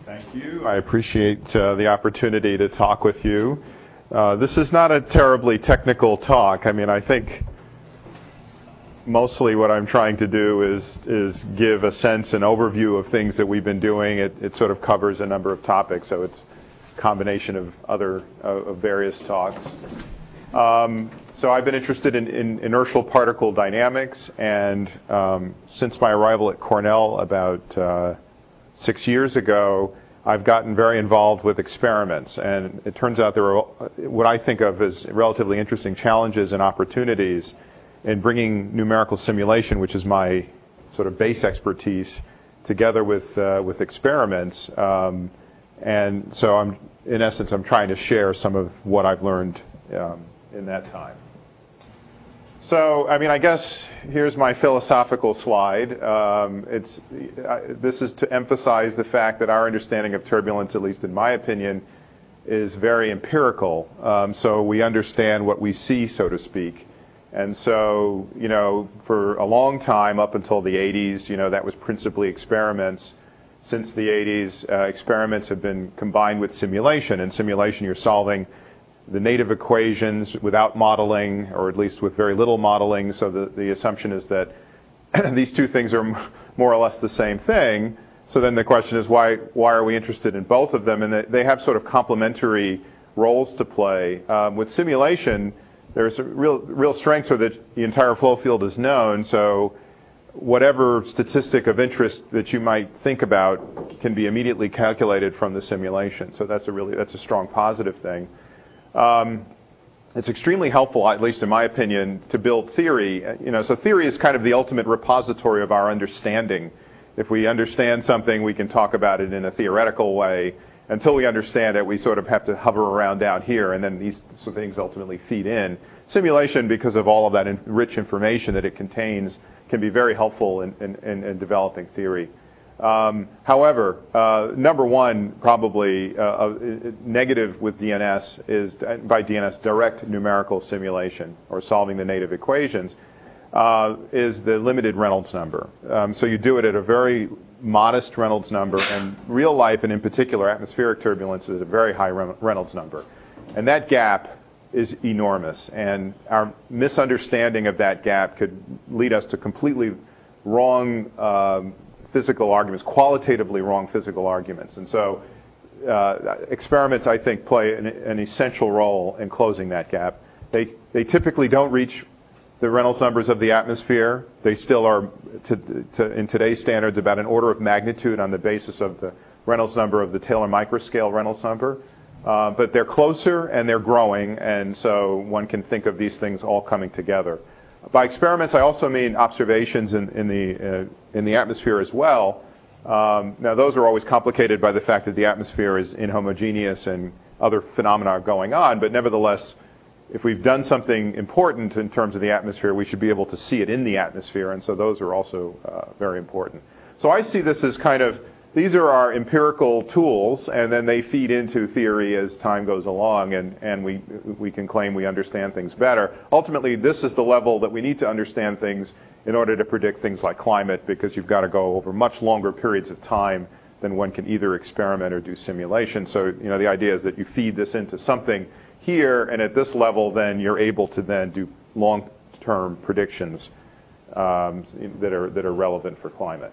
Thank you. I appreciate the opportunity to talk with you. This is not a terribly technical talk. I mean, I think mostly what I'm trying to do is give a sense and overview of things that we've been doing. It sort of covers a number of topics, so it's a combination of various talks. So I've been interested in inertial particle dynamics, and since my arrival at Cornell about 6 years ago, I've gotten very involved with experiments, and it turns out there are what I think of as relatively interesting challenges and opportunities in bringing numerical simulation, which is my sort of base expertise, together with experiments. And so in essence, I'm trying to share some of what I've learned in that time. So, I mean, I guess here's my philosophical slide. This is to emphasize the fact that our understanding of turbulence, at least in my opinion, is very empirical. So we understand what we see, so to speak. And so, for a long time, up until the 80s, that was principally experiments. Since the 80s, experiments have been combined with simulation. In simulation, you're solving the native equations without modeling, or at least with very little modeling. So the assumption is that these two things are more or less the same thing. So then the question is, why are we interested in both of them? And they have sort of complementary roles to play. With simulation, there's a real strength so that the entire flow field is known. So whatever statistic of interest that you might think about can be immediately calculated from the simulation. So that's a strong positive thing. It's extremely helpful, at least in my opinion, to build theory. So theory is kind of the ultimate repository of our understanding. If we understand something, we can talk about it in a theoretical way. Until we understand it, we sort of have to hover around down here, and then these things ultimately feed in. Simulation, because of all of that rich information that it contains, can be very helpful in developing theory. However, number one, probably negative with DNS is, by DNS, direct numerical simulation, or solving the native equations, is the limited Reynolds number. So you do it at a very modest Reynolds number, and real life, and in particular atmospheric turbulence, is a very high Reynolds number. And that gap is enormous, and our misunderstanding of that gap could lead us to completely wrong physical arguments, qualitatively wrong physical arguments. And so experiments, I think, play an essential role in closing that gap. They typically don't reach the Reynolds numbers of the atmosphere. They still are, in today's standards, about an order of magnitude on the basis of the Reynolds number of the Taylor microscale Reynolds number. But they're closer and they're growing, and so one can think of these things all coming together. By experiments, I also mean observations in the atmosphere as well. Now, those are always complicated by the fact that the atmosphere is inhomogeneous and other phenomena are going on, but nevertheless, if we've done something important in terms of the atmosphere, we should be able to see it in the atmosphere, and so those are also very important. So I see this as kind of, these are our empirical tools, and then they feed into theory as time goes along, and we can claim we understand things better. Ultimately, this is the level that we need to understand things in order to predict things like climate, because you've got to go over much longer periods of time than one can either experiment or do simulation. So, the idea is that you feed this into something here, and at this level, then you're able to then do long-term predictions that are relevant for climate.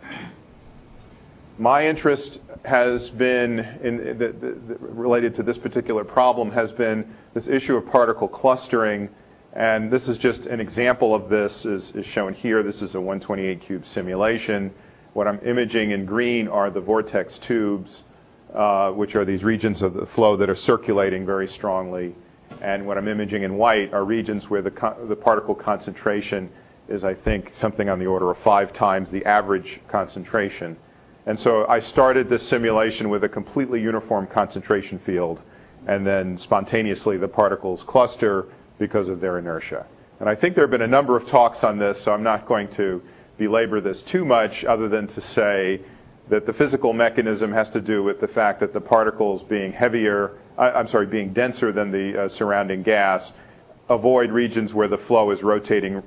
My interest has been, related to this particular problem, has been this issue of particle clustering, and this is just an example of this, is shown here. This is a 128 cube simulation. What I'm imaging in green are the vortex tubes, which are these regions of the flow that are circulating very strongly. And what I'm imaging in white are regions where the particle concentration is, I think, something on the order of 5 times the average concentration. And so I started this simulation with a completely uniform concentration field, and then spontaneously the particles cluster because of their inertia. And I think there have been a number of talks on this, so I'm not going to belabor this too much, other than to say that the physical mechanism has to do with the fact that the particles being being denser than the surrounding gas, avoid regions where the flow is rotating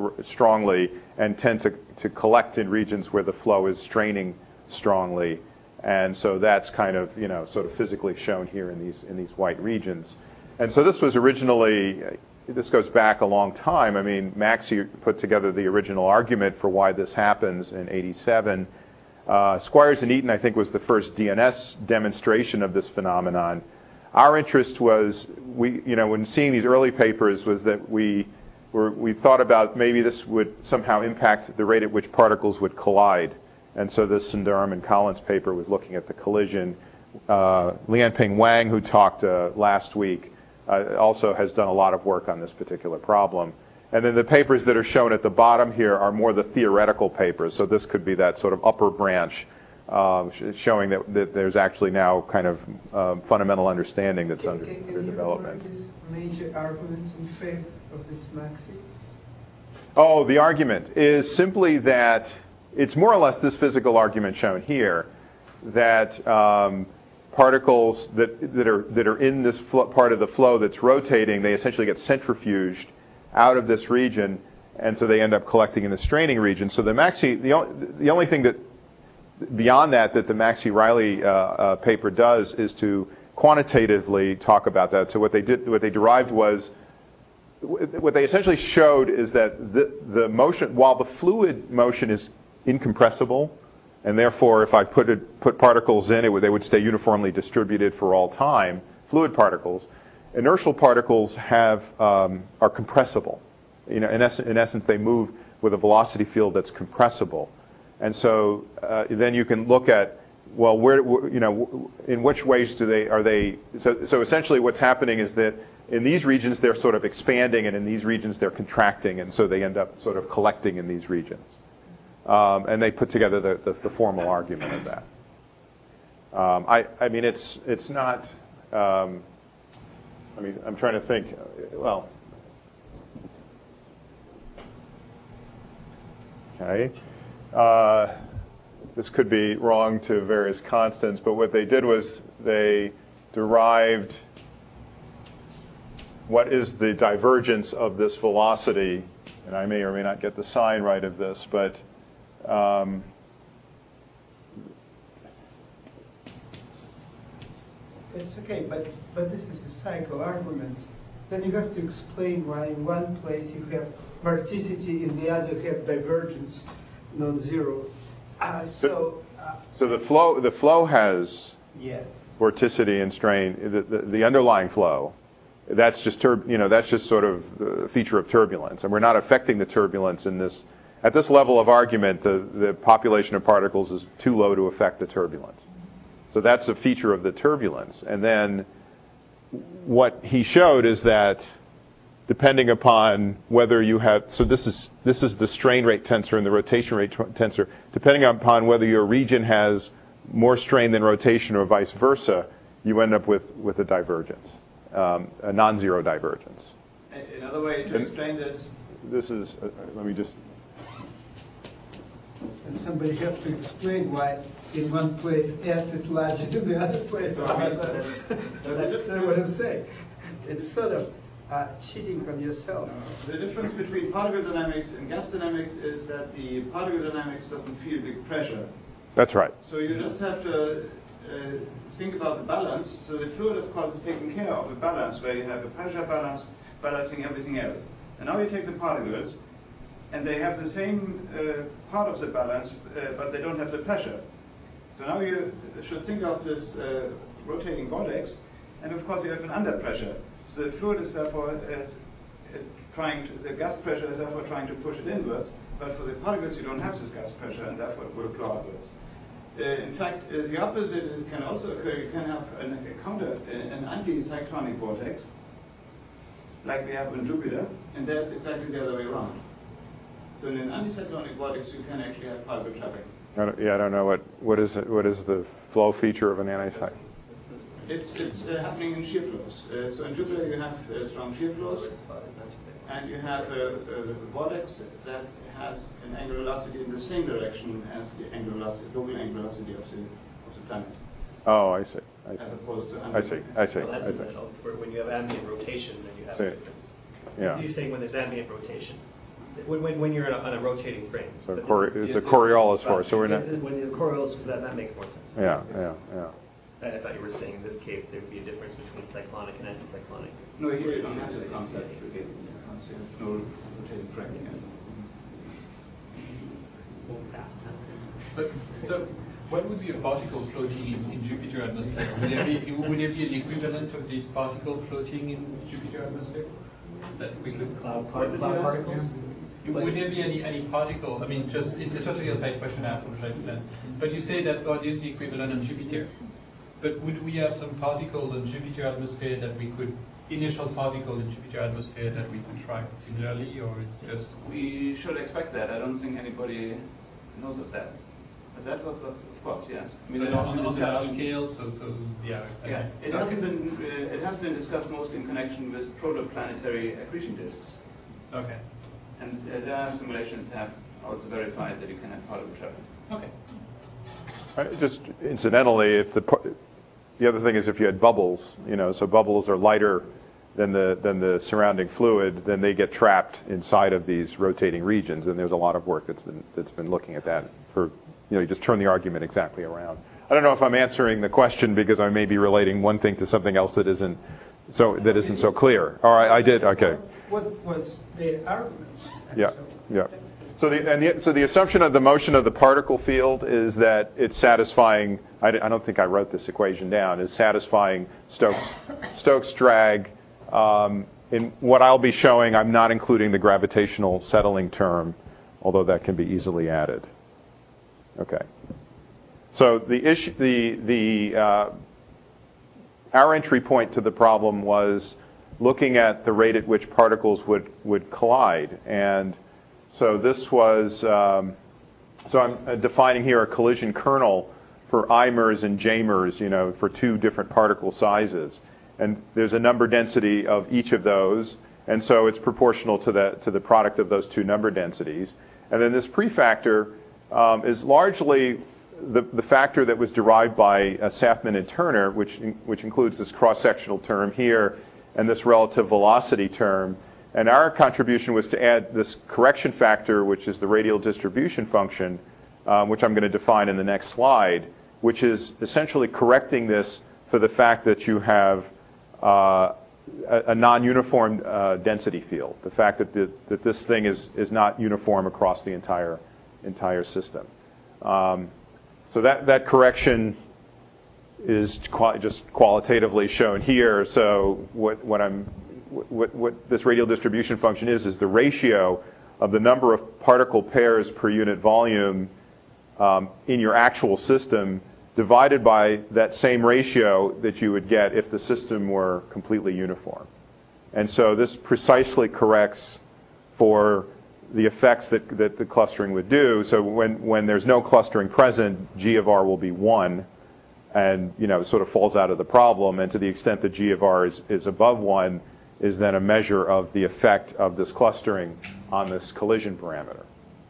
strongly, and tend to collect in regions where the flow is straining strongly. And so that's kind of, sort of physically shown here in these white regions. And so this was originally, this goes back a long time. I mean, Maxey put together the original argument for why this happens in '87. Squires and Eaton, I think, was the first DNS demonstration of this phenomenon. Our interest was, when seeing these early papers, was that we thought about maybe this would somehow impact the rate at which particles would collide. And so this Sundaram and Collins paper was looking at the collision. Lianping Wang, who talked last week, also has done a lot of work on this particular problem. And then the papers that are shown at the bottom here are more the theoretical papers. So this could be that sort of upper branch showing that there's actually now kind of fundamental understanding that's under development. Can you major argument in favor of this Maxey? Oh, the argument is simply that it's more or less this physical argument shown here, that particles that are in this part of the flow that's rotating, they essentially get centrifuged out of this region, and so they end up collecting in the straining region. So the Maxey, the only thing that beyond that the Maxey-Riley paper does is to quantitatively talk about that. So what they essentially showed is that the motion, while the fluid motion is incompressible, and therefore if I put particles in, they would stay uniformly distributed for all time, fluid particles. Inertial particles are compressible. In essence, they move with a velocity field that's compressible. And so then you can look at, well, in which ways are they? So essentially, what's happening is that in these regions they're sort of expanding, and in these regions they're contracting, and so they end up sort of collecting in these regions. And they put together the formal argument of that. I mean, it's not. I'm trying to think. Well, okay. This could be wrong to various constants, but what they did was they derived what is the divergence of this velocity, and I may or may not get the sign right of this, but it's okay, but this is a cycle argument. Then you have to explain why in one place you have vorticity, in the other you have divergence, non-zero. So the flow has vorticity and strain. The underlying flow, that's just that's just sort of a feature of turbulence, and we're not affecting the turbulence in this. At this level of argument, the population of particles is too low to affect the turbulence. So that's a feature of the turbulence. And then what he showed is that depending upon whether you have, so this is the strain rate tensor and the rotation rate tensor, depending upon whether your region has more strain than rotation or vice versa, you end up with a divergence, a non-zero divergence. Another way to explain this is, let me just. And somebody has to explain why in one place S is larger than the other place. That's what I'm saying. It's sort of cheating on yourself. The difference between particle dynamics and gas dynamics is that the particle dynamics doesn't feel the pressure. That's right. So you just have to think about the balance. So the fluid, of course, is taking care of the balance where you have a pressure balance balancing everything else. And now you take the particles, and they have the same part of the balance, but they don't have the pressure. So now you should think of this rotating vortex, and of course you have an under pressure. So the fluid is therefore the gas pressure is therefore trying to push it inwards, but for the particles you don't have this gas pressure, and therefore it will flow upwards. In fact, the opposite can also occur. You can have an anti-cyclonic vortex, like we have on Jupiter, and that's exactly the other way around. So in an anticyclonic vortex, you can actually have particle trapping. I don't know what is the flow feature of an anticyclone. It's happening in shear flows. So in Jupiter, you have strong shear flows, and you have a vortex that has an angular velocity in the same direction as the global angular velocity of the planet. Oh, I see. As opposed to I see. Well, that's for when you have ambient rotation, then you have a difference. Yeah. You're saying when there's ambient rotation. when you're on a rotating frame. So it's a Coriolis force. So we're not. When the Coriolis, that makes more sense. Yeah. I thought you were saying in this case there would be a difference between cyclonic and anticyclonic. No, here you don't have the concept again. No rotating frame. Yes. But so, what would be a particle floating in Jupiter atmosphere? Would there be an equivalent of this particle floating in Jupiter atmosphere that we could Cloud particles? Would there be any particle? I mean, just it's a totally aside question. I apologize for that. But you say that God is the equivalent on Jupiter. But would we have some particle in Jupiter atmosphere that we could initial particle in Jupiter atmosphere that we could track similarly, or it's just? We should expect that. I don't think anybody knows of that. But that was, of course, yes. I mean, on large scale, so yeah. Yeah, it has been discussed mostly in connection with protoplanetary accretion disks. Okay. And there are simulations that have also verified that you can have particle travel. Okay. Just incidentally, if the other thing is if you had bubbles, so bubbles are lighter than the surrounding fluid, then they get trapped inside of these rotating regions, and there's a lot of work that's been looking at that. For you just turn the argument exactly around. I don't know if I'm answering the question because I may be relating one thing to something else that isn't so clear. All right, I did. Okay. What was the argument? Yeah. So the assumption of the motion of the particle field is that it's satisfying. I don't think I wrote this equation down. Is satisfying Stokes drag. In what I'll be showing, I'm not including the gravitational settling term, although that can be easily added. Okay. So our entry point to the problem was looking at the rate at which particles would collide, and so this was. So I'm defining here a collision kernel for I-MERS and J-MERS, for two different particle sizes, and there's a number density of each of those, and so it's proportional to the product of those two number densities, and then this prefactor is largely the factor that was derived by Saffman and Turner, which includes this cross-sectional term here and this relative velocity term. And our contribution was to add this correction factor, which is the radial distribution function, which I'm going to define in the next slide, which is essentially correcting this for the fact that you have a non-uniform density field, the fact that this thing is not uniform across the entire system. So that correction is just qualitatively shown here. So what this radial distribution function is the ratio of the number of particle pairs per unit volume in your actual system divided by that same ratio that you would get if the system were completely uniform. And so this precisely corrects for the effects that the clustering would do. So when there's no clustering present, G of R will be 1, and sort of falls out of the problem. And to the extent that G of R is above 1, is then a measure of the effect of this clustering on this collision parameter.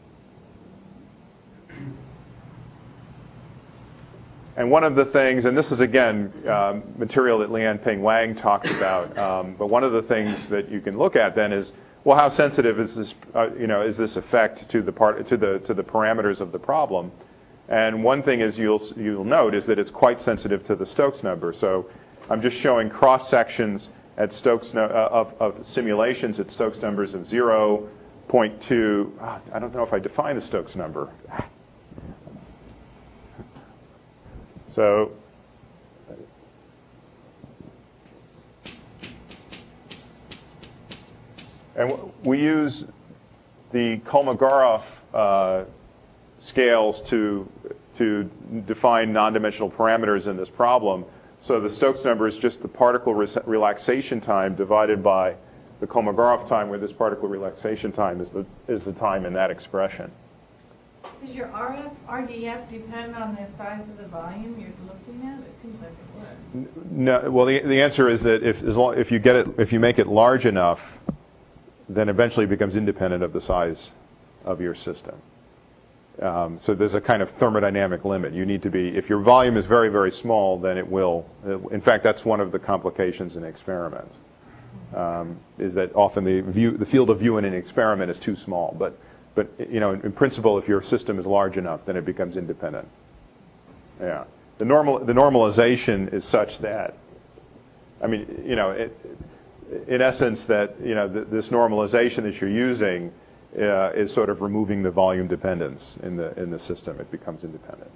And one of the things, and this is again material that Lian Peng Wang talks about, but one of the things that you can look at then is, well, how sensitive is this? Is this effect to the parameters of the problem? And one thing is you'll note is that it's quite sensitive to the Stokes number. So I'm just showing cross sections at Stokes of simulations at Stokes numbers of 0.2. I don't know if I define the Stokes number. So and we use the Kolmogorov scales to define non-dimensional parameters in this problem. So the Stokes number is just the particle relaxation time divided by the Kolmogorov time, where this particle relaxation time is the time in that expression. Does your RDF depend on the size of the volume you're looking at? It seems like it would. No. Well, the answer is that if you make it large enough, then eventually it becomes independent of the size of your system. So there's a kind of thermodynamic limit. You need to be, if your volume is very, very small, then it will. In fact, that's one of the complications in experiments. is that often the field of view in an experiment is too small. But in principle, if your system is large enough, then it becomes independent. Yeah. The normalization is such that, in essence, that this normalization that you're using is sort of removing the volume dependence in the system. It becomes independent.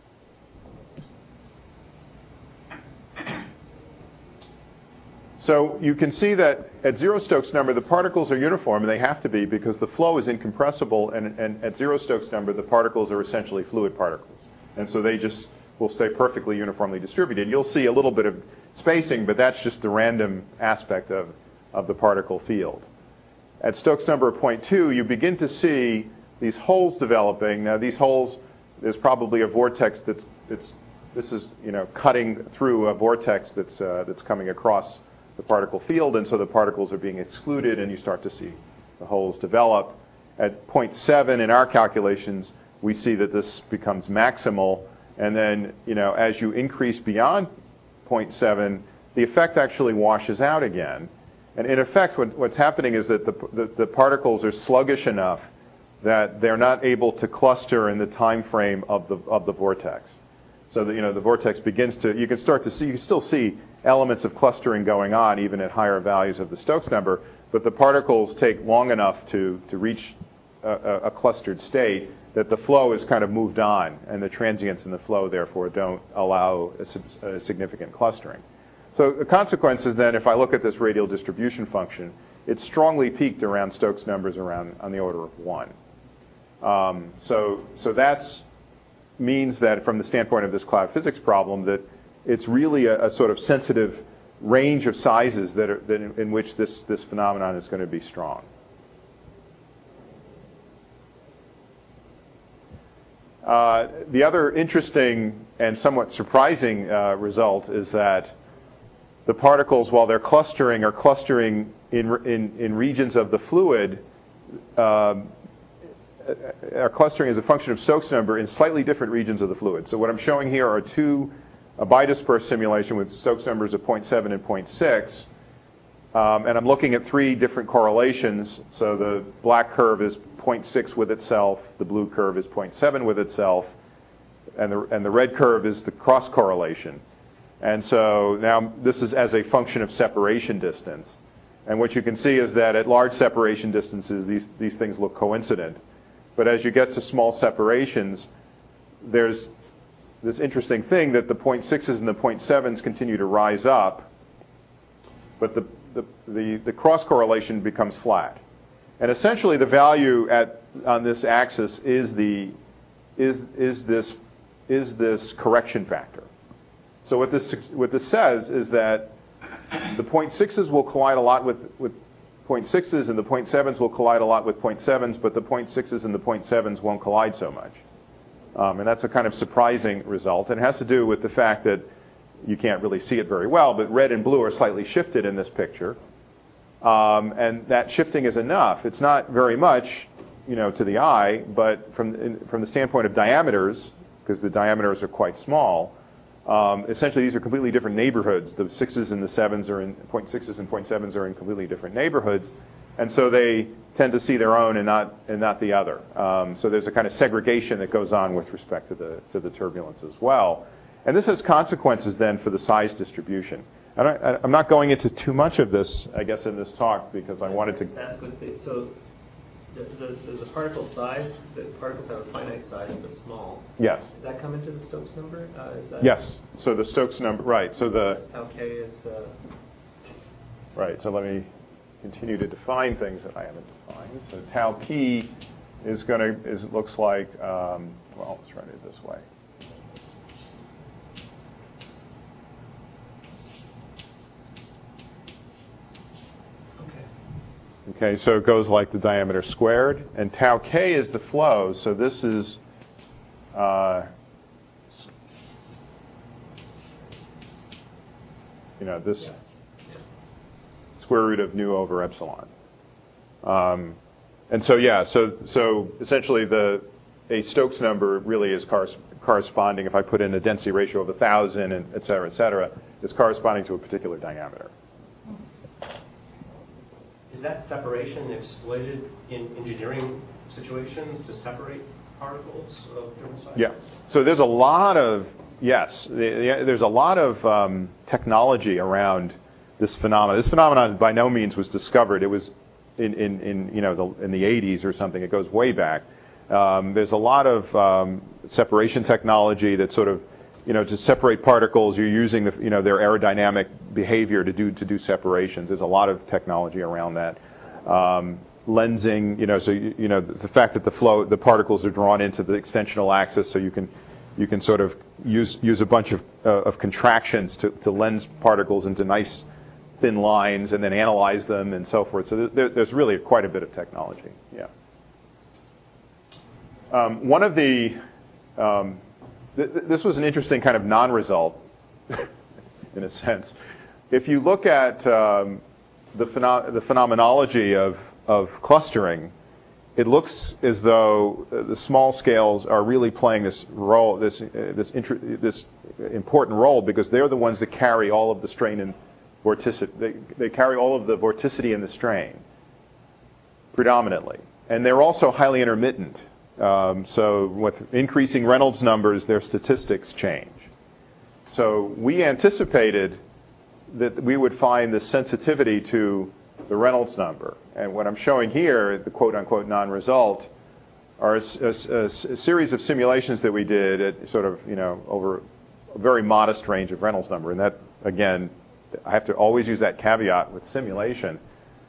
So you can see that at zero Stokes number, the particles are uniform, and they have to be because the flow is incompressible, and at zero Stokes number, the particles are essentially fluid particles. And so they just will stay perfectly uniformly distributed. You'll see a little bit of spacing, but that's just the random aspect of the particle field. At Stokes number of 0.2, you begin to see these holes developing. Now, these holes, there's probably a vortex this is cutting through a vortex that's coming across the particle field, and so the particles are being excluded, and you start to see the holes develop. At 0.7 in our calculations, we see that this becomes maximal, and then as you increase beyond 0.7, the effect actually washes out again. And in effect, what's happening is that the particles are sluggish enough that they're not able to cluster in the time frame of the vortex. So that the vortex begins to, you can still see elements of clustering going on even at higher values of the Stokes number, but the particles take long enough to reach a clustered state that the flow is kind of moved on, and the transients in the flow therefore don't allow a significant clustering. So the consequence is then, if I look at this radial distribution function, it's strongly peaked around Stokes numbers on the order of 1. So that's means that from the standpoint of this cloud physics problem, that it's really a sort of sensitive range of sizes that in which this phenomenon is going to be strong. The other interesting and somewhat surprising result is that the particles, while they're clustering, are clustering in regions of the fluid, are clustering as a function of Stokes number in slightly different regions of the fluid. So what I'm showing here are a bidispersed simulation with Stokes numbers of 0.7 and 0.6. And I'm looking at 3 different correlations. So the black curve is 0.6 with itself, the blue curve is 0.7 with itself, and the red curve is the cross correlation. And so now this is as a function of separation distance. And what you can see is that at large separation distances, these things look coincident. But as you get to small separations, there's this interesting thing that the 0.6s and the 0.7s continue to rise up, but the cross correlation becomes flat. And essentially, the value on this axis is this correction factor. So what this says is that the 0.6s will collide a lot with 0.6s, and the 0.7s will collide a lot with 0.7s, but the 0.6s and the 0.7s won't collide so much. And that's a kind of surprising result. And it has to do with the fact that you can't really see it very well, but red and blue are slightly shifted in this picture. And that shifting is enough. It's not very much, to the eye, but from the standpoint of diameters, because the diameters are quite small, essentially these are completely different neighborhoods. The 6s and the 7s are in 0.6s and 0.7s are in completely different neighborhoods, and so they tend to see their own and not the other. So there's a kind of segregation that goes on with respect to the turbulence as well. And this has consequences then for the size distribution. And I'm not going into too much of this, I guess, in this talk because I wanted to. Just ask so the particle size, the particles have a finite size but small. Yes. Does that come into the Stokes number? Yes. So the Stokes number, right? So the. Tau k is. Right. So let me continue to define things that I haven't defined. So tau p looks like. Well, let's write it this way. Okay, so it goes like the diameter squared, and tau k is the flow. So this is this square root of nu over epsilon. And so so essentially a Stokes number really is corresponding, if I put in a density ratio of 1,000 and et cetera, is corresponding to a particular diameter. Is that separation exploited in engineering situations to separate particles of different sizes? Yeah. So there's a lot of there's a lot of technology around this phenomenon. This phenomenon by no means was discovered. It was in the 80s or something. It goes way back. There's a lot of separation technology that sort of to separate particles. You're using their aerodynamic behavior to do separations. There's a lot of technology around that. Lensing, so the fact that the particles are drawn into the extensional axis, so you can sort of use a bunch of contractions to lens particles into nice thin lines and then analyze them and so forth. So there's really quite a bit of technology. Yeah. One of the this was an interesting kind of non-result in a sense. If you look at the phenomenology of clustering, it looks as though the small scales are really playing this role, this important role, because they're the ones that carry all of the strain and vorticity. They carry all of the vorticity and the strain predominantly, and they're also highly intermittent. So with increasing Reynolds numbers, their statistics change. So we anticipated that we would find the sensitivity to the Reynolds number. And what I'm showing here, the quote-unquote non-result, are a series of simulations that we did at sort of, over a very modest range of Reynolds number. And that, again, I have to always use that caveat with simulation.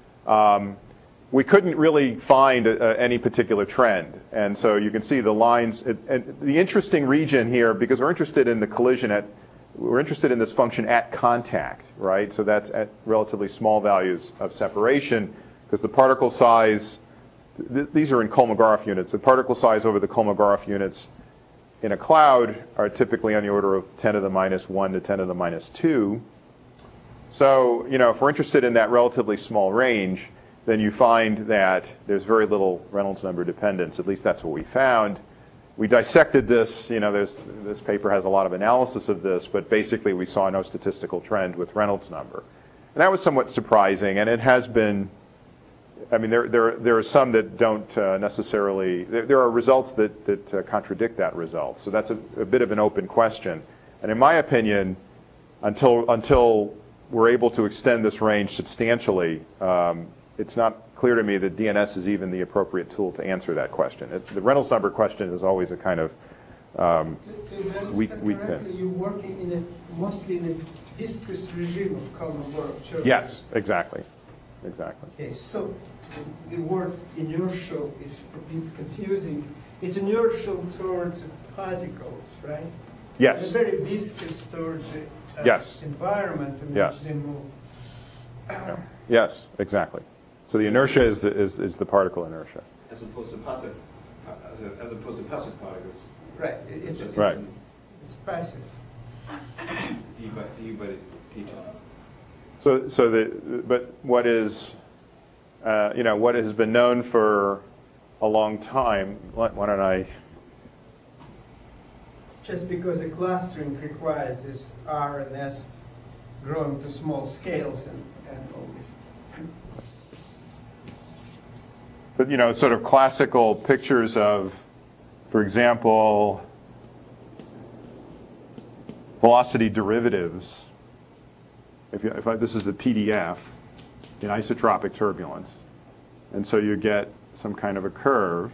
We couldn't really find any particular trend. And so you can see the lines. And the interesting region here, because we're interested in the collision we're interested in this function at contact, right? So that's at relatively small values of separation, because the particle size, these are in Kolmogorov units. The particle size over the Kolmogorov units in a cloud are typically on the order of 10 to the minus 1 to 10 to the minus 2. So, if we're interested in that relatively small range, then you find that there's very little Reynolds number dependence. At least that's what we found. We dissected this. This paper has a lot of analysis of this, but basically we saw no statistical trend with Reynolds number. And that was somewhat surprising, and it has been, there are some that don't necessarily, there are results that contradict that result. So that's a bit of an open question. And in my opinion, until we're able to extend this range substantially, it's not clear to me that DNS is even the appropriate tool to answer that question. The Reynolds number question is always a kind of weak thing. You're working mostly in a viscous regime of Kolmogorov. Yes, exactly. Okay, so the word inertial is a bit confusing. It's inertial towards particles, right? Yes. It's very viscous towards the environment in which they move. Yes, exactly. So the inertia is the particle inertia. As opposed to passive particles. Right. It's passive. E by theta. But what is what has been known for a long time? Why don't I? Just because the clustering requires this R and S growing to small scales and all this. But sort of classical pictures of, for example, velocity derivatives. This is a PDF in isotropic turbulence, and so you get some kind of a curve.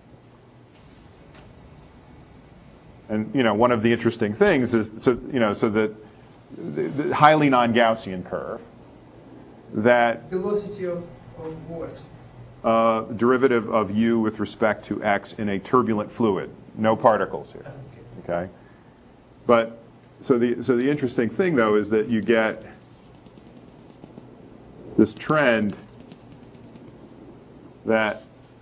And one of the interesting things is the highly non-Gaussian curve that velocity of what? Derivative of u with respect to x in a turbulent fluid, no particles here. Okay. But so the interesting thing though is that you get this trend that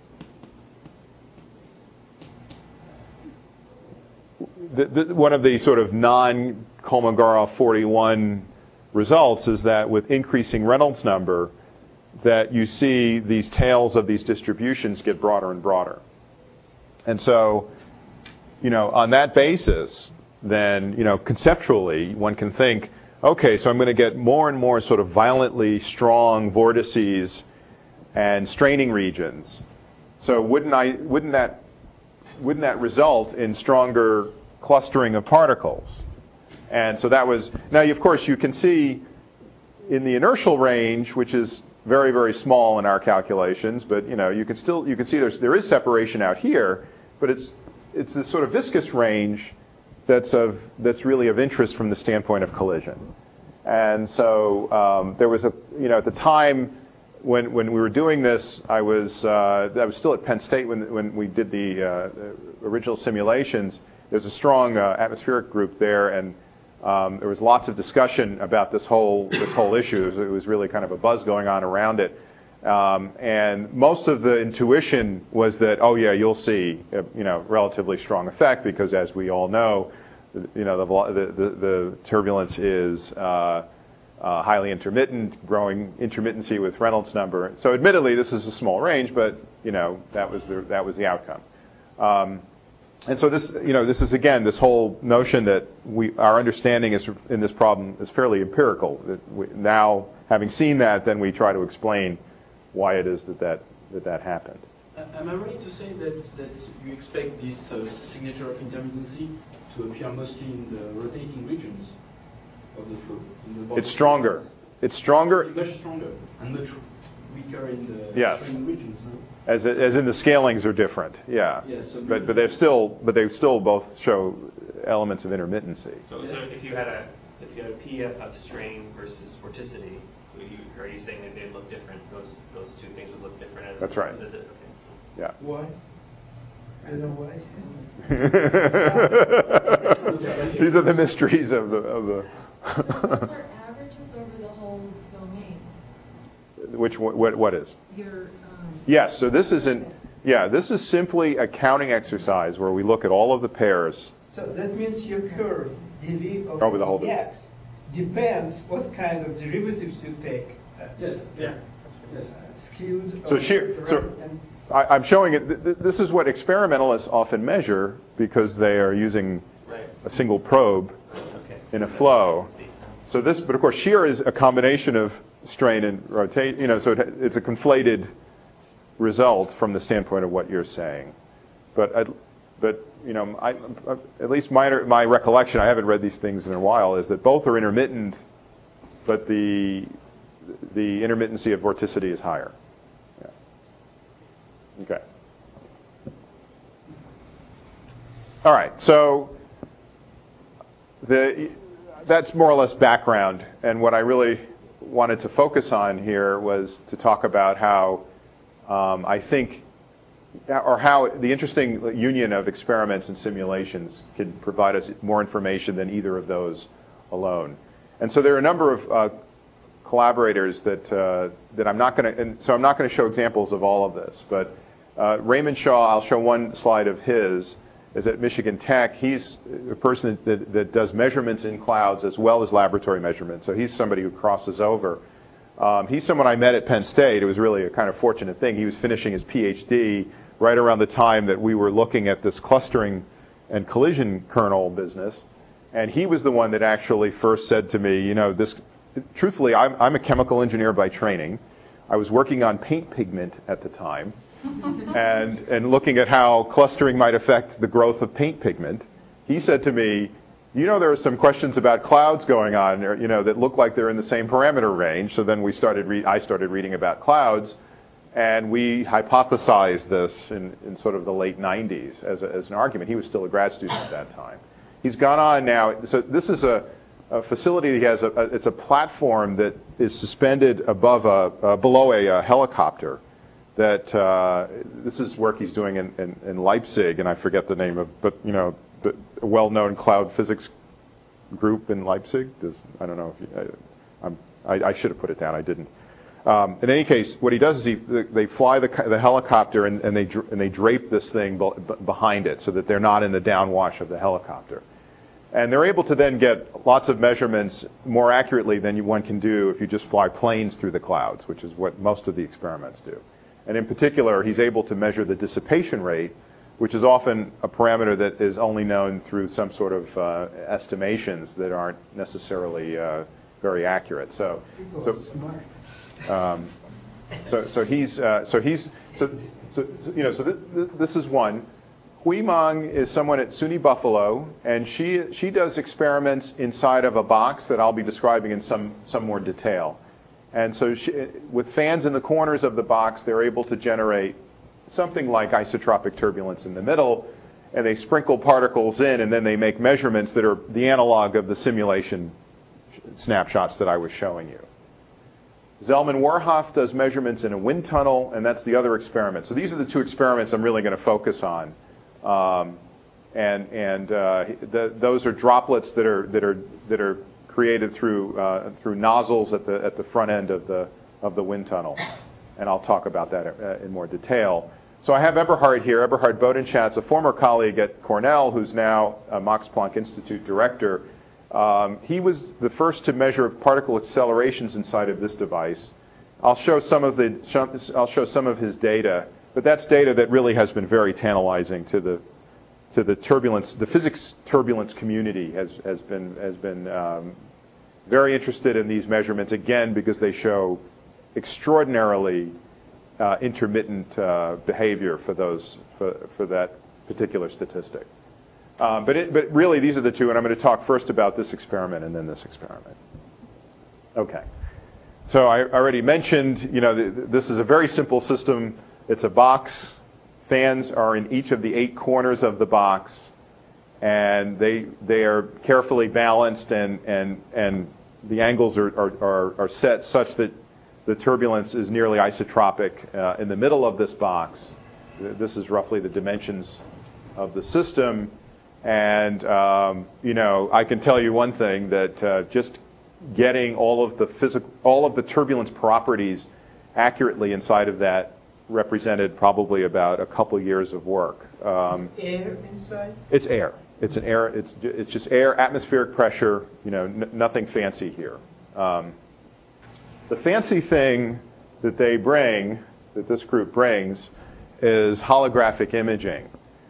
one of the sort of non-Kolmogorov 41 results is that with increasing Reynolds number, that you see these tails of these distributions get broader and broader. And so, on that basis, then, conceptually, one can think, okay, so I'm going to get more and more sort of violently strong vortices and straining regions. So wouldn't that result in stronger clustering of particles? And so that was, now of course you can see in the inertial range, which is very, very small in our calculations, but you can see there is separation out here, but it's this sort of viscous range that's really of interest from the standpoint of collision. And so there was at the time when we were doing this, I was still at Penn State when we did the original simulations. There's a strong atmospheric group there, and there was lots of discussion about this whole issue. It was really kind of a buzz going on around it. And most of the intuition was that, oh yeah, you'll see relatively strong effect, because as we all know, the turbulence is highly intermittent, growing intermittency with Reynolds number. So admittedly, this is a small range, but that was the outcome. And so this is again this whole notion that our understanding in this problem is fairly empirical. Now, having seen that, then we try to explain why it is that happened. Am I right to say that you expect this signature of intermittency to appear mostly in the rotating regions of the flow? It's stronger. It's stronger. Much stronger and much weaker in the straining regions, no? As in the scalings are different, yeah. So but they still both show elements of intermittency. So if you had a P of strain versus vorticity, are you saying that they look different? Those two things would look different as. That's right. Okay. Yeah. Why? I don't know why. These are the mysteries of the. Those are averages over the whole domain. Which what is? Your. Yes. So this isn't. Yeah. This is simply a counting exercise where we look at all of the pairs. So that means your curve dv Over the whole dx depends what kind of derivatives you take. Yes. Yeah. Yes. Skewed. So I'm showing it. This is what experimentalists often measure, because they are using a single probe in a flow. So but of course, shear is a combination of strain and rotate. So it's a conflated result from the standpoint of what you're saying. But at least my recollection, I haven't read these things in a while, is that both are intermittent, but the intermittency of vorticity is higher. Yeah. Okay. All right. So that's more or less background, and what I really wanted to focus on here was to talk about how I think, or how the interesting union of experiments and simulations can provide us more information than either of those alone. And so there are a number of collaborators that I'm not going to, and so I'm not going to show examples of all of this, but Raymond Shaw, I'll show one slide of his, is at Michigan Tech. He's a person that does measurements in clouds as well as laboratory measurements. So he's somebody who crosses over. He's someone I met at Penn State. It was really a kind of fortunate thing. He was finishing his PhD right around the time that we were looking at this clustering and collision kernel business. And he was the one that actually first said to me, truthfully, I'm a chemical engineer by training. I was working on paint pigment at the time and looking at how clustering might affect the growth of paint pigment. He said to me, there are some questions about clouds going on, that look like they're in the same parameter range. So then I started reading about clouds, and we hypothesized this in sort of the late 90s as an argument. He was still a grad student at that time. He's gone on now. So this is a facility. He has it's a platform that is suspended below a helicopter. That this is work he's doing in Leipzig, and I forget the name of, but the well-known cloud physics group in Leipzig. I don't know if I should have put it down. I didn't. In any case, what he does is they fly the helicopter and they drape this thing behind it so that they're not in the downwash of the helicopter. And they're able to then get lots of measurements more accurately than one can do if you just fly planes through the clouds, which is what most of the experiments do. And in particular, he's able to measure the dissipation rate, which is often a parameter that is only known through some sort of estimations that aren't necessarily very accurate. People are smart. This is one. Hui Meng is someone at SUNY Buffalo, and she does experiments inside of a box that I'll be describing in some more detail. And so with fans in the corners of the box, they're able to generate something like isotropic turbulence in the middle, and they sprinkle particles in, and then they make measurements that are the analog of the simulation snapshots that I was showing you. Zelman Warhoff does measurements in a wind tunnel, and that's the other experiment. So these are the two experiments I'm really going to focus on. Those are droplets that are created through nozzles at the front end of the wind tunnel, and I'll talk about that in more detail. So I have Eberhard here, Eberhard Bodenschatz, a former colleague at Cornell, who's now a Max Planck Institute director. He was the first to measure particle accelerations inside of this device. I'll show some of his data, but that's data that really has been very tantalizing to the turbulence. The physics turbulence community has been very interested in these measurements, again because they show extraordinarily intermittent behavior for that particular statistic. But really, these are the two, and I'm going to talk first about this experiment and then this experiment. Okay. So I already mentioned, this is a very simple system. It's a box. Fans are in each of the 8 corners of the box, and they are carefully balanced, and the angles are set such that the turbulence is nearly isotropic in the middle of this box. This is roughly the dimensions of the system. And, I can tell you one thing, that just getting all of the turbulence properties accurately inside of that represented probably about a couple years of work. Air inside? It's air. It's an air. It's just air, atmospheric pressure. Nothing fancy here. The fancy thing that that this group brings, is holographic imaging.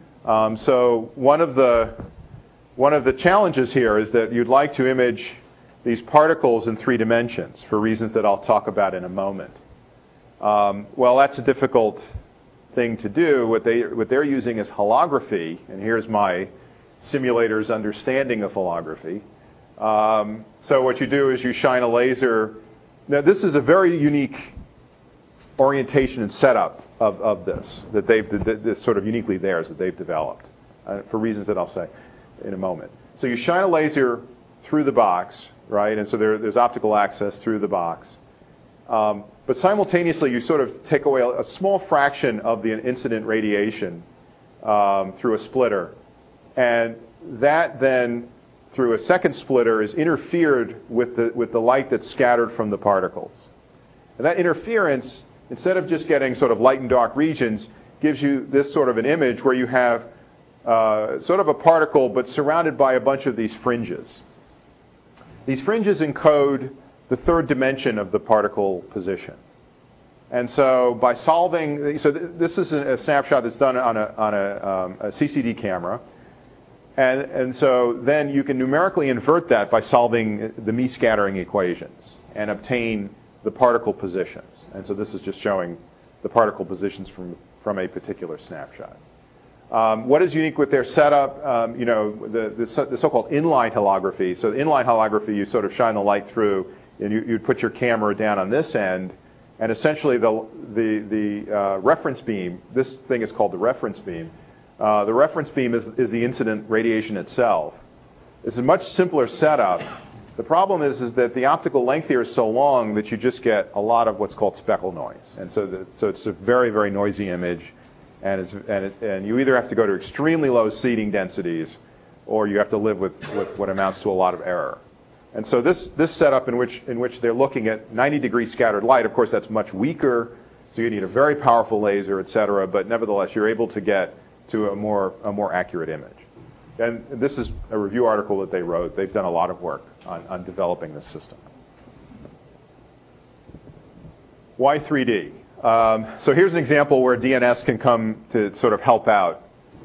So one of the challenges here is that you'd like to image these particles in 3 dimensions for reasons that I'll talk about in a moment. Well, that's a difficult thing to do. What they're using is holography, and here's my simulator's understanding of holography. So what you do is you shine a laser. Now, this is a very unique orientation and setup of this that's sort of uniquely theirs that they've developed for reasons that I'll say in a moment. So you shine a laser through the box, right? And so there's optical access through the box. But simultaneously, you sort of take away a small fraction of the incident radiation through a splitter. And that then, through a second splitter, is interfered with the light that's scattered from the particles. And that interference, instead of just getting sort of light and dark regions, gives you this sort of an image where you have sort of a particle but surrounded by a bunch of these fringes. These fringes encode the 3rd dimension of the particle position. And so by solving, this is a snapshot that's done on a CCD camera. And so then you can numerically invert that by solving the Mie scattering equations and obtain the particle positions. And so this is just showing the particle positions from a particular snapshot. What is unique with their setup? The so-called inline holography. So inline holography, you sort of shine the light through, and you'd put your camera down on this end, and essentially the reference beam. This thing is called the reference beam. The reference beam is the incident radiation itself. It's a much simpler setup. The problem is that the optical length here is so long that you just get a lot of what's called speckle noise, and so it's a very, very noisy image, and you either have to go to extremely low seeding densities, or you have to live with what amounts to a lot of error. And so this setup in which they're looking at 90-degree scattered light, of course, that's much weaker, so you need a very powerful laser, et cetera, but nevertheless, you're able to get to a more accurate image. And this is a review article that they wrote. They've done a lot of work on developing this system. Why 3D? So here's an example where DNS can come to sort of help out.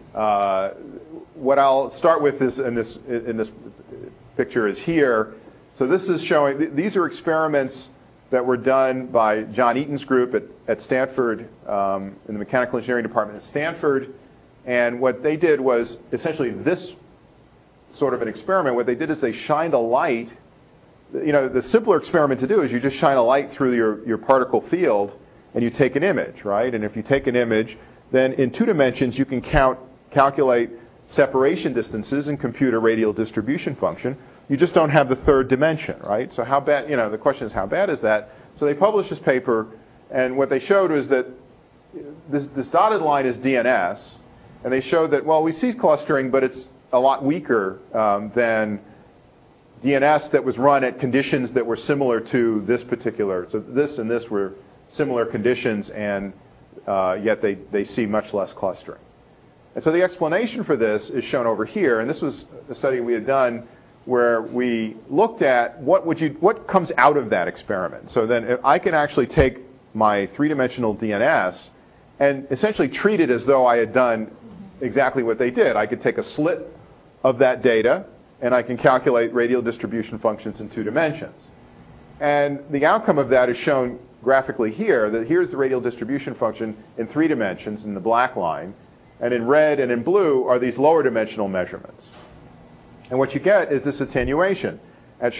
What I'll start with is in this picture is here. So this is showing, these are experiments that were done by John Eaton's group at Stanford, in the mechanical engineering department at Stanford. And what they did was essentially this sort of an experiment. What they did is they shined a light. The simpler experiment to do is you just shine a light through your particle field and you take an image, right? And if you take an image, then in 2 dimensions you can calculate separation distances and compute a radial distribution function. You just don't have the 3rd dimension, right? So how bad, the question is how bad is that? So they published this paper, and what they showed was that this dotted line is DNS, and they showed that, well, we see clustering, but it's a lot weaker than DNS that was run at conditions that were similar to this particular. So this and this were similar conditions, and yet they see much less clustering. And so the explanation for this is shown over here, and this was a study we had done where we looked at what comes out of that experiment. So then if I can actually take my 3-dimensional DNS and essentially treat it as though I had done exactly what they did. I could take a slit of that data, and I can calculate radial distribution functions in 2 dimensions. And the outcome of that is shown graphically here, that here's the radial distribution function in 3 dimensions in the black line, and in red and in blue are these lower dimensional measurements. And what you get is this attenuation at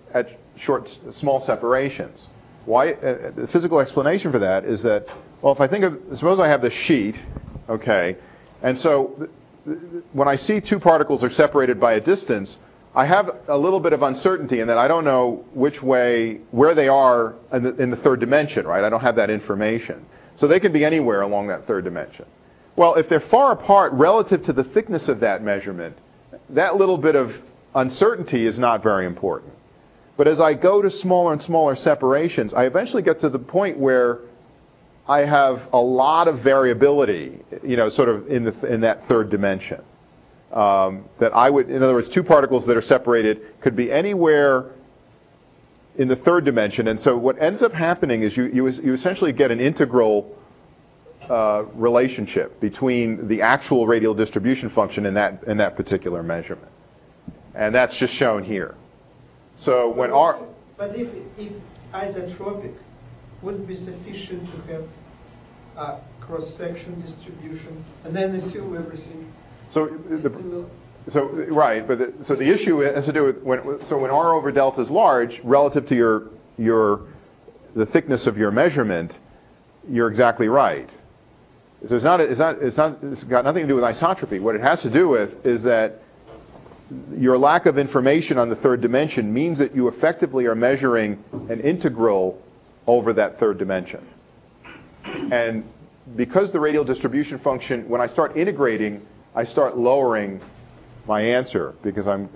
small separations. Why? The physical explanation for that is that, well, suppose I have this sheet, okay, and so when I see 2 particles are separated by a distance, I have a little bit of uncertainty in that I don't know where they are in the 3rd dimension, right? I don't have that information. So they can be anywhere along that 3rd dimension. Well, if they're far apart relative to the thickness of that measurement, that little bit of uncertainty is not very important. But as I go to smaller and smaller separations, I eventually get to the point where I have a lot of variability, sort of in that 3rd dimension. That I would, in other words, 2 particles that are separated could be anywhere in the 3rd dimension. And so what ends up happening is you essentially get an integral relationship between the actual radial distribution function and that particular measurement. And that's just shown here. So when But if isotropic, would it be sufficient to have a cross-section distribution and then assume everything? Right, but the issue has to do with when R over delta is large relative to the thickness of your measurement, you're exactly right. So it's got nothing to do with isotropy. What it has to do with is that your lack of information on the 3rd dimension means that you effectively are measuring an integral over that 3rd dimension. And because the radial distribution function, when I start integrating, I start lowering my answer because I'm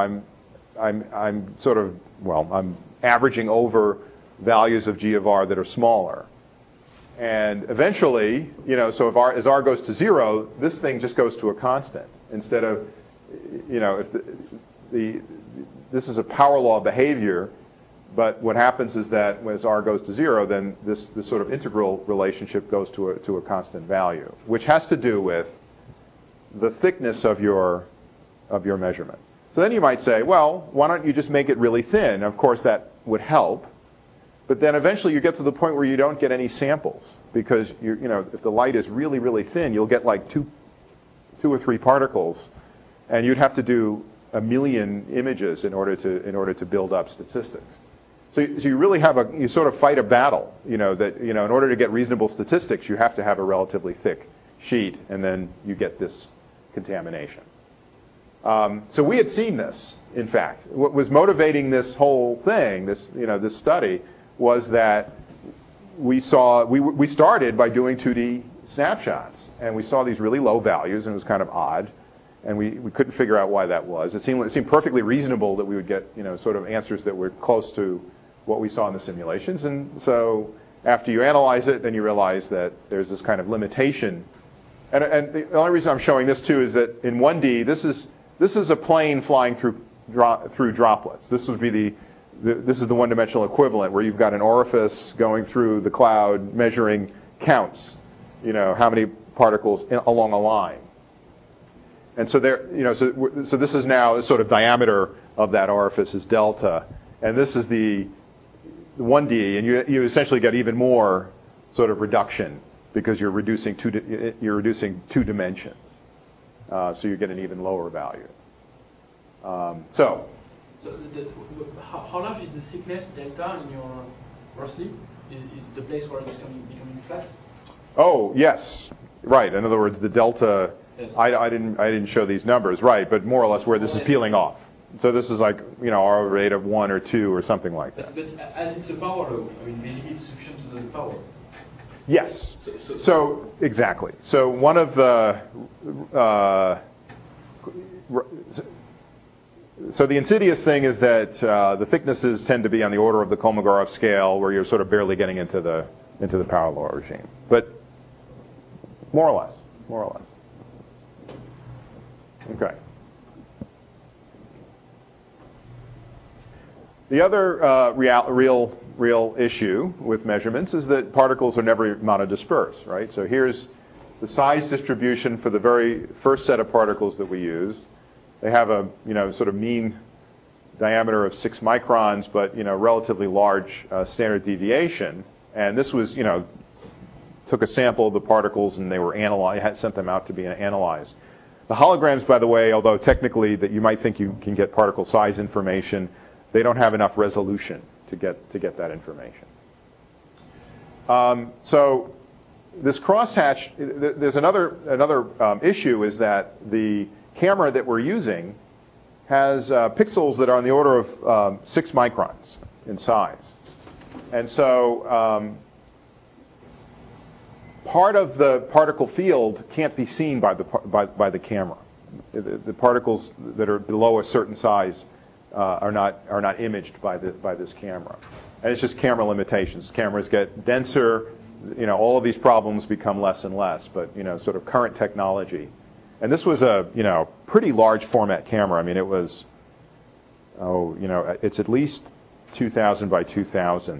averaging over values of G of R that are smaller. And eventually, so as R goes to 0, this thing just goes to a constant instead of, if this is a power law behavior. But what happens is that as R goes to 0, then this sort of integral relationship goes to a constant value, which has to do with the thickness of your measurement. So then you might say, well, why don't you just make it really thin? Of course, that would help. But then eventually you get to the point where you don't get any samples because if the light is really, really thin, you'll get like two or 3 particles, and you'd have to do 1 million images in order to build up statistics. So you really you sort of fight a battle, that in order to get reasonable statistics, you have to have a relatively thick sheet, and then you get this contamination. So we had seen this, in fact. What was motivating this whole thing, this study, was that we started by doing 2D snapshots, and we saw these really low values, and it was kind of odd, and we couldn't figure out why that was. It seemed perfectly reasonable that we would get sort of answers that were close to what we saw in the simulations, and so after you analyze it, then you realize that there's this kind of limitation. And the only reason I'm showing this too is that in 1D, this is a plane flying through droplets. This would be this is the one-dimensional equivalent where you've got an orifice going through the cloud measuring counts, how many particles along a line. And so so this is now the sort of diameter of that orifice is delta, and this is the 1D, and you essentially get even more sort of reduction because you're reducing two dimensions. So you get an even lower value. So how large is the thickness delta in your roughly? Is the place where it's becoming flat? Oh, yes. Right. In other words, the delta, yes. I didn't show these numbers, right, but more or less where this is peeling off. So this is like, R rate of 1 or 2 or something like that. But as it's a power law, I mean, basically it's sufficient to the power. Yes. So exactly. So one of the so the insidious thing is that the thicknesses tend to be on the order of the Kolmogorov scale, where you're sort of barely getting into the power law regime, but more or less. Okay. The other real issue with measurements is that particles are never monodispersed, right? So here's the size distribution for the very first set of particles that we use. They have a sort of mean diameter of 6 microns, but relatively large standard deviation. And this was took a sample of the particles and they were analyzed, sent them out to be analyzed. The holograms, by the way, although technically that you might think you can get particle size information, they don't have enough resolution to get that information. So this crosshatch, there's another issue is that the camera that we're using has pixels that are on the order of 6 microns in size. And so part of the particle field can't be seen by the camera. The particles that are below a certain size are not imaged by this camera. And it's just camera limitations. Cameras get denser. All of these problems become less and less. But sort of current technology. And this was a pretty large format camera. I mean, it was it's at least 2,000 by 2,000.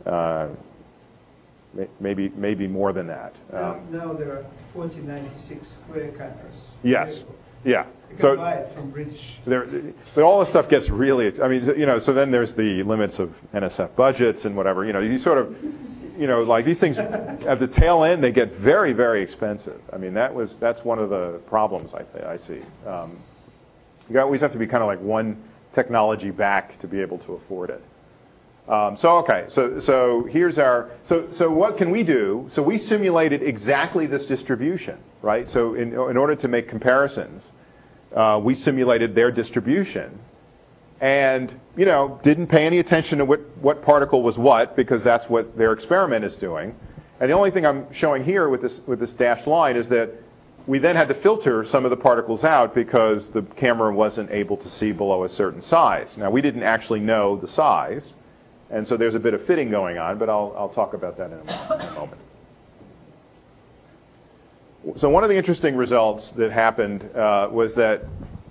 Maybe more than that. Now there are 4096 square cameras. Yes. Yeah. You can buy it from British. But all this stuff gets really. I mean, so then there's the limits of NSF budgets and whatever. You sort of, like these things at the tail end they get very, very expensive. I mean, that's one of the problems I see. You always have to be kind of like one technology back to be able to afford it. So here's our. So what can we do? So we simulated exactly this distribution, right? So in order to make comparisons, we simulated their distribution, and didn't pay any attention to what particle was what, because that's what their experiment is doing. And the only thing I'm showing here with this dashed line is that we then had to filter some of the particles out because the camera wasn't able to see below a certain size. Now we didn't actually know the size. And so there's a bit of fitting going on, but I'll talk about that in a moment. So one of the interesting results that happened was that,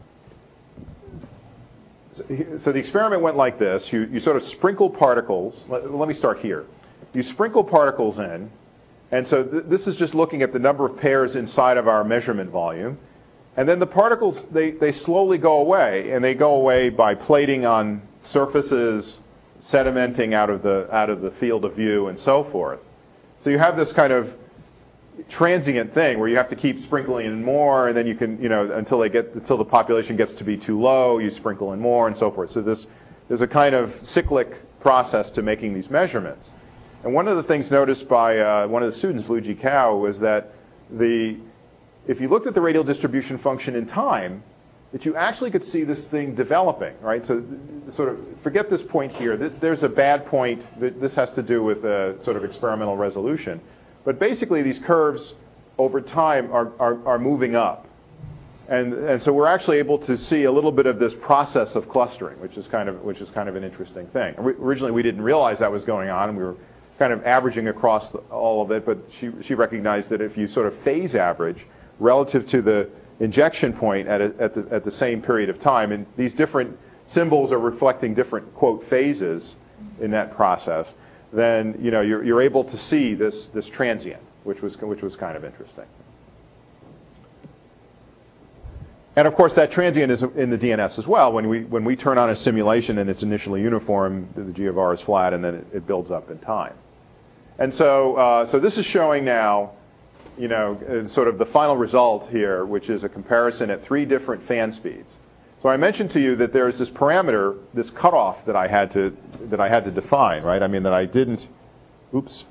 so the experiment went like this. You sort of sprinkle particles. Let me start here. You sprinkle particles in, and so this is just looking at the number of pairs inside of our measurement volume. And then the particles, they slowly go away, and they go away by plating on surfaces, sedimenting out of the field of view, and so forth. So you have this kind of transient thing where you have to keep sprinkling in more, and then you can, until the population gets to be too low, you sprinkle in more, and so forth. So there's a kind of cyclic process to making these measurements. And one of the things noticed by one of the students, Luigi Cao, was that if you looked at the radial distribution function in time, that you actually could see this thing developing, right? So sort of forget this point here. There's a bad point. This has to do with sort of experimental resolution. But basically these curves over time are moving up. And so we're actually able to see a little bit of this process of clustering, which is kind of an interesting thing. Originally we didn't realize that was going on, and we were kind of averaging across all of it, but she recognized that if you sort of phase average relative to the injection point at the same period of time, and these different symbols are reflecting different, quote, phases in that process, then you're able to see this transient, which was kind of interesting. And of course, that transient is in the DNS as well. When we turn on a simulation and it's initially uniform, the G of R is flat, and then it builds up in time. And so this is showing now, sort of the final result here, which is a comparison at 3 different fan speeds. So I mentioned to you that there's this parameter, this cutoff that I had to define, right? I mean that I didn't. Oops.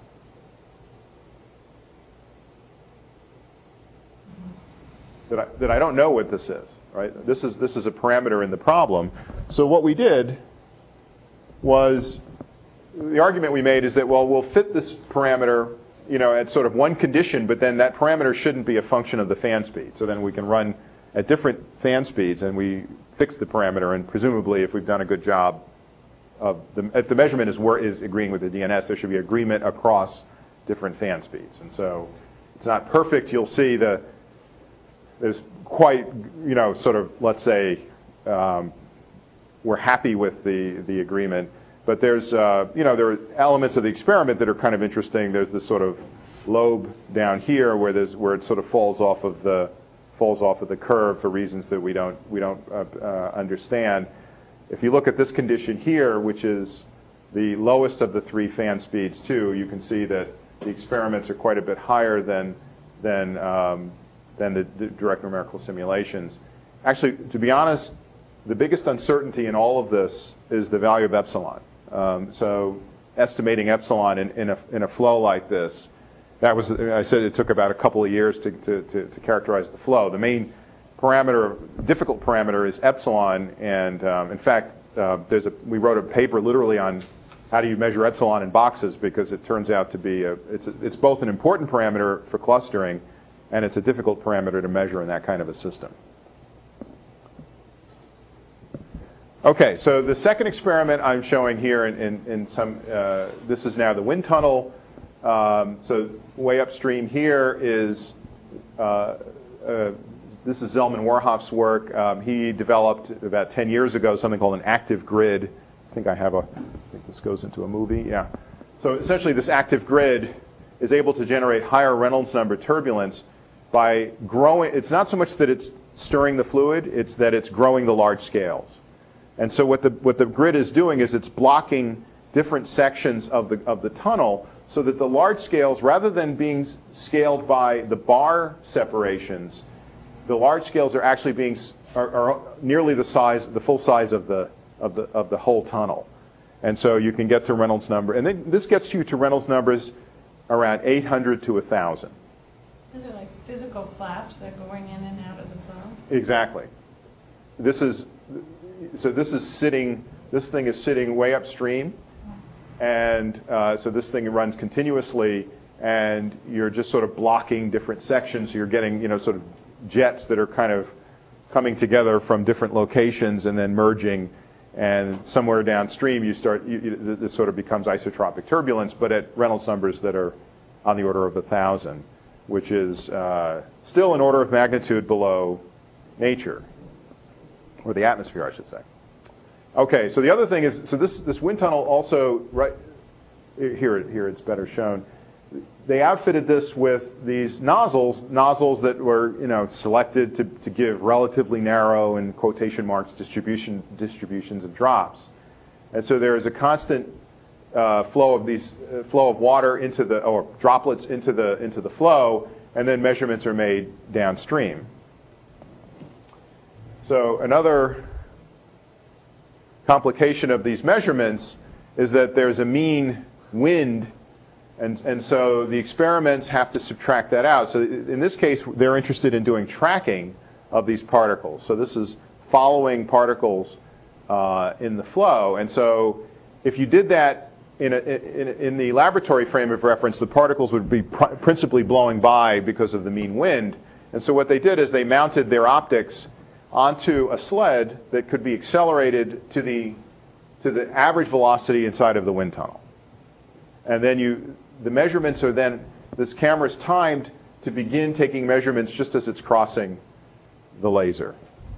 That I don't know what this is, right? This is a parameter in the problem. So what we did was, the argument we made is that, well, we'll fit this parameter, at sort of one condition, but then that parameter shouldn't be a function of the fan speed. So then we can run at different fan speeds, and we fix the parameter, and presumably, if we've done a good job of if the measurement is agreeing with the DNS, there should be agreement across different fan speeds. And so it's not perfect. You'll see there's quite, sort of, let's say, we're happy with the agreement, but there's, there are elements of the experiment that are kind of interesting. There's this sort of lobe down here where it sort of falls off of the curve for reasons that we don't understand. If you look at this condition here, which is the lowest of the 3 fan speeds too, you can see that the experiments are quite a bit higher than the direct numerical simulations. Actually, to be honest, the biggest uncertainty in all of this is the value of epsilon. So estimating epsilon in a flow like this, I said it took about a couple of years to characterize the flow. The main difficult parameter is epsilon, and in fact, we wrote a paper literally on how do you measure epsilon in boxes, because it turns out to be it's both an important parameter for clustering, and it's a difficult parameter to measure in that kind of a system. Okay, so the second experiment I'm showing here this is now the wind tunnel. So way upstream here is this is Zelman Warhoff's work. He developed about 10 years ago something called an active grid. I think this goes into a movie. Yeah. So essentially, this active grid is able to generate higher Reynolds number turbulence by growing. It's not so much that it's stirring the fluid; it's that it's growing the large scales. And so what the grid is doing is it's blocking different sections of the tunnel, so that the large scales, rather than being scaled by the bar separations, the large scales are actually are nearly the full size of the whole tunnel. And so you can get to Reynolds number, and then this gets you to Reynolds numbers around 800 to 1,000. Is it like physical flaps that are going in and out of the flow? Exactly. This thing is sitting way upstream, and so this thing runs continuously, and you're just sort of blocking different sections. So you're getting, sort of jets that are kind of coming together from different locations and then merging, and somewhere downstream this sort of becomes isotropic turbulence, but at Reynolds numbers that are on the order of 1,000, which is still an order of magnitude below nature, or the atmosphere, I should say. Okay, so the other thing is, so this wind tunnel also, right here it's better shown. They outfitted this with these nozzles that were, selected to give relatively narrow, in quotation marks, distributions of drops. And so there is a constant flow of water or droplets into the flow, and then measurements are made downstream. So another complication of these measurements is that there's a mean wind, and so the experiments have to subtract that out. So in this case, they're interested in doing tracking of these particles. So this is following particles in the flow, and so if you did that in the laboratory frame of reference, the particles would be principally blowing by because of the mean wind. And so what they did is they mounted their optics onto a sled that could be accelerated to the average velocity inside of the wind tunnel. And then the measurements are then, this camera is timed to begin taking measurements just as it's crossing the laser.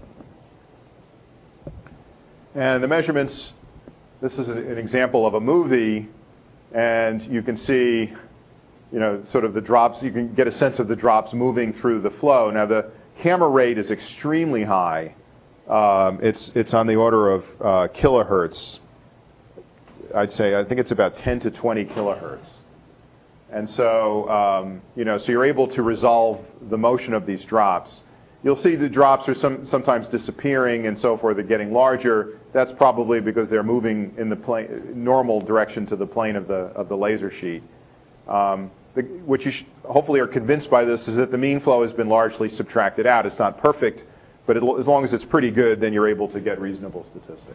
And the measurements, this is an example of a movie, and you can see, sort of the drops, you can get a sense of the drops moving through the flow. Now the gamma rate is extremely high. It's on the order of kilohertz. I think it's about 10 to 20 kilohertz. And so, so you're able to resolve the motion of these drops. You'll see the drops are sometimes disappearing and so forth. They're getting larger. That's probably because they're moving in the normal direction to the plane of the laser sheet. What you hopefully are convinced by this is that the mean flow has been largely subtracted out. It's not perfect, but as long as it's pretty good, then you're able to get reasonable statistics.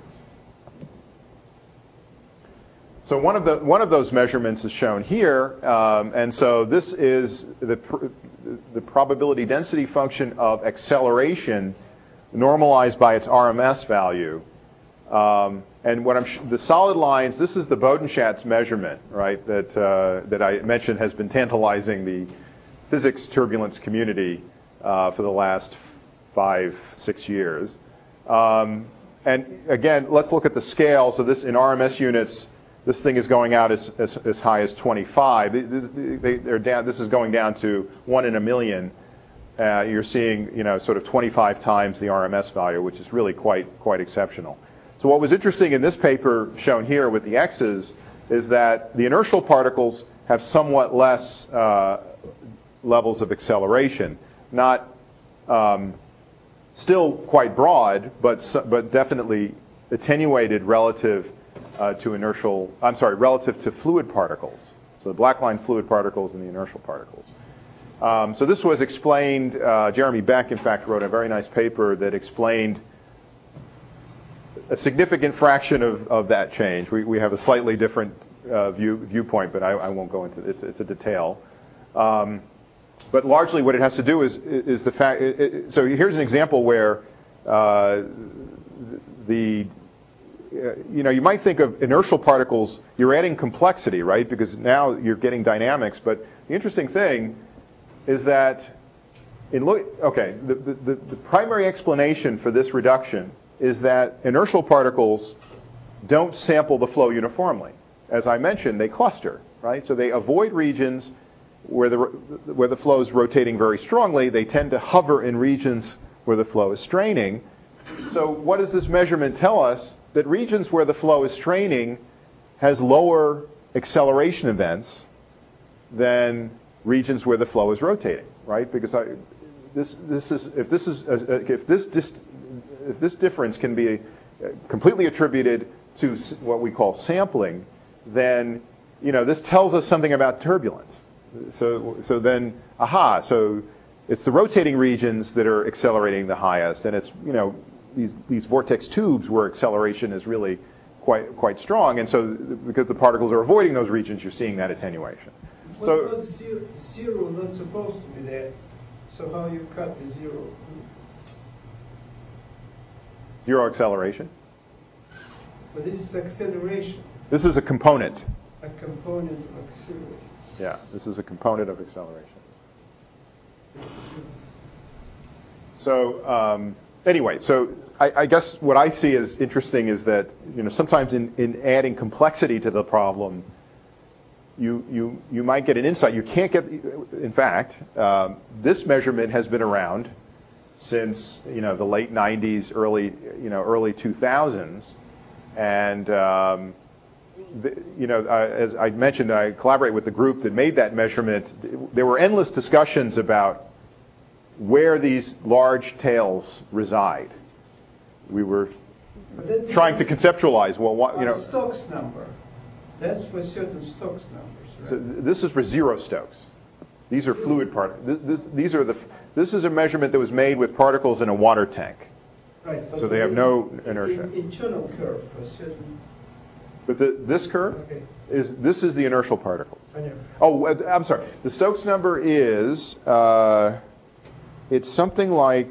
So one of those measurements is shown here, and so this is the probability density function of acceleration normalized by its RMS value. And the solid lines, this is the Bodenschatz measurement, right, that I mentioned has been tantalizing the physics turbulence community for the last 5-6 years. And again, let's look at the scale. So this in RMS units, this thing is going out as high as 25. They're down. This is going down to 1 in a million. You're seeing, sort of 25 times the RMS value, which is really quite exceptional. So what was interesting in this paper shown here with the X's is that the inertial particles have somewhat less levels of acceleration. Not still quite broad, but definitely attenuated relative relative to fluid particles. So the black line fluid particles and the inertial particles. So this was explained. Jeremy Beck, in fact, wrote a very nice paper that explained a significant fraction of that change. We have a slightly different viewpoint, but I won't go into it. It's a detail. But largely what it has to do is the fact. So here's an example where you might think of inertial particles, you're adding complexity, right? Because now you're getting dynamics. But the interesting thing is that the primary explanation for this reduction is that inertial particles don't sample the flow uniformly. As I mentioned, they cluster, right? So they avoid regions where the flow is rotating very strongly. They tend to hover in regions where the flow is straining. So what does this measurement tell us? That regions where the flow is straining has lower acceleration events than regions where the flow is rotating, right? Because if this difference can be completely attributed to what we call sampling, then this tells us something about turbulence. So it's the rotating regions that are accelerating the highest, and it's these vortex tubes where acceleration is really quite strong, and so because the particles are avoiding those regions, you're seeing that attenuation. But zero not supposed to be there. So how you cut the zero? Zero acceleration? But this is acceleration. This is a component. A component of acceleration. Yeah, this is a component of acceleration. So anyway, so I guess what I see as interesting is that sometimes in adding complexity to the problem, you might get an insight. You can't get. In fact, this measurement has been around since the late 90s, early 2000s, and as I mentioned, I collaborate with the group that made that measurement. There were endless discussions about where these large tails reside. We were trying to conceptualize. Well, Stokes number. That's for certain Stokes numbers, right? So this is for zero Stokes. These are fluid particles. This is a measurement that was made with particles in a water tank. Right. So they have no inertia. Internal curve for certain. But this curve is the inertial particles. I know. Oh, I'm sorry. The Stokes number is it's something like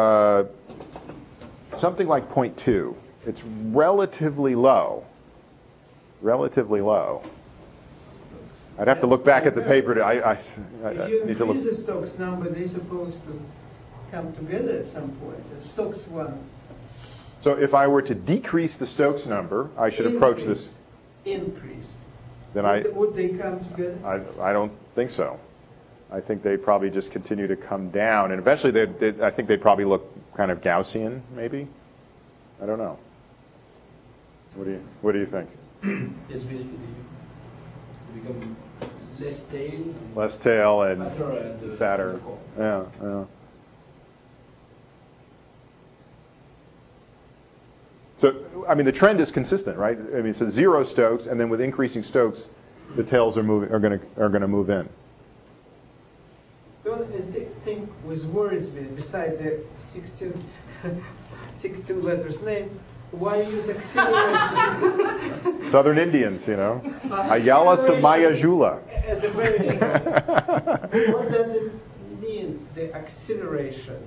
0.2. It's relatively low. Relatively low. I'd have to look back at the paper. If you increase the Stokes number, they're supposed to come together at some point. It's Stokes 1. So if I were to decrease the Stokes number, I should approach this. Increase. Then would they come together? I don't think so. I think they probably just continue to come down, and eventually I think they'd probably look kind of Gaussian, maybe. I don't know. What do you think? Yes, basically, they become less tail. Less tail and fatter. Yeah, yeah. So, I mean, the trend is consistent, right? I mean, so 0 Stokes, and then with increasing Stokes, the tails are going to move in. The only thing which worries me, beside the 16 letters name, why use acceleration? Southern Indians, you know. Ayala Samaya Jula. As a very, what does it mean, the acceleration?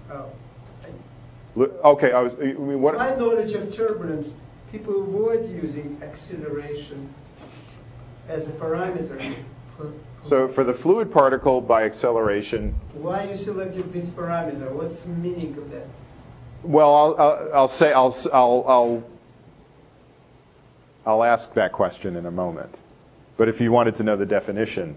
Okay, I mean, what? My knowledge of turbulence, people avoid using acceleration as a parameter. So for the fluid particle by acceleration. Why you selected this parameter? What's the meaning of that? Well, I'll ask that question in a moment. But if you wanted to know the definition,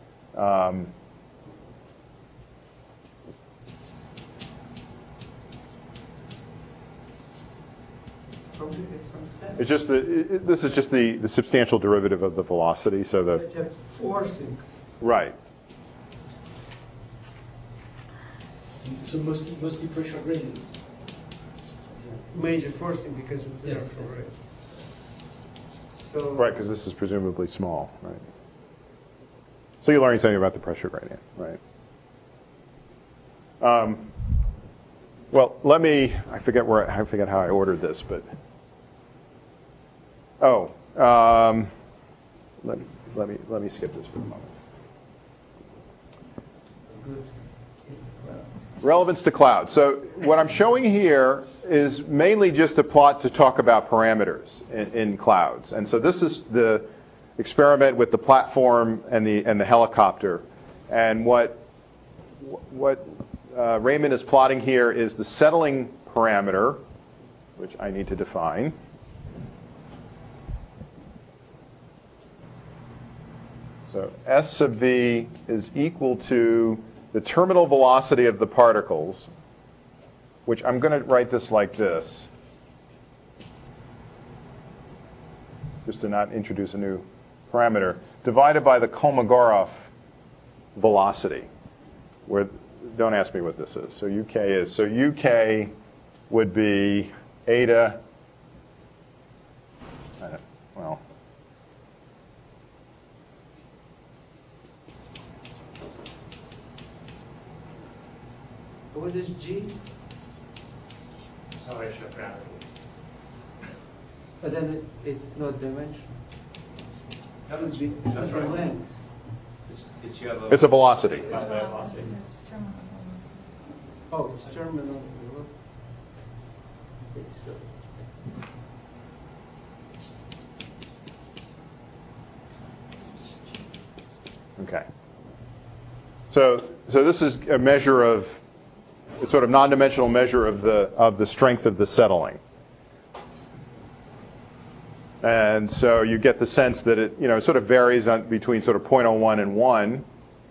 it's just this is just the substantial derivative of the velocity. So the just forcing. Right. So mostly pressure gradient. Major forcing because it's there, right? So right, because this is presumably small, right? So you're learning something about the pressure gradient, right? Well, I forget how I ordered this, but let me skip this for a moment. Relevance to clouds. So what I'm showing here is mainly just a plot to talk about parameters in clouds. And so this is the experiment with the platform and the helicopter. And what Raymond is plotting here is the settling parameter, which I need to define. So S sub v is equal to the terminal velocity of the particles, which I'm going to write this like this, just to not introduce a new parameter, divided by the Kolmogorov velocity, where, don't ask me what this is. So UK is, so UK would be eta, well, what is G? Acceleration of gravity. But then it's not dimension. That's It's right. length. it's a velocity. Velocity. Oh, it's terminal. Okay, so. Okay. So this is a measure of, a sort of non-dimensional measure of the strength of the settling. And so you get the sense that it, sort of varies between sort of 0.01 and 1.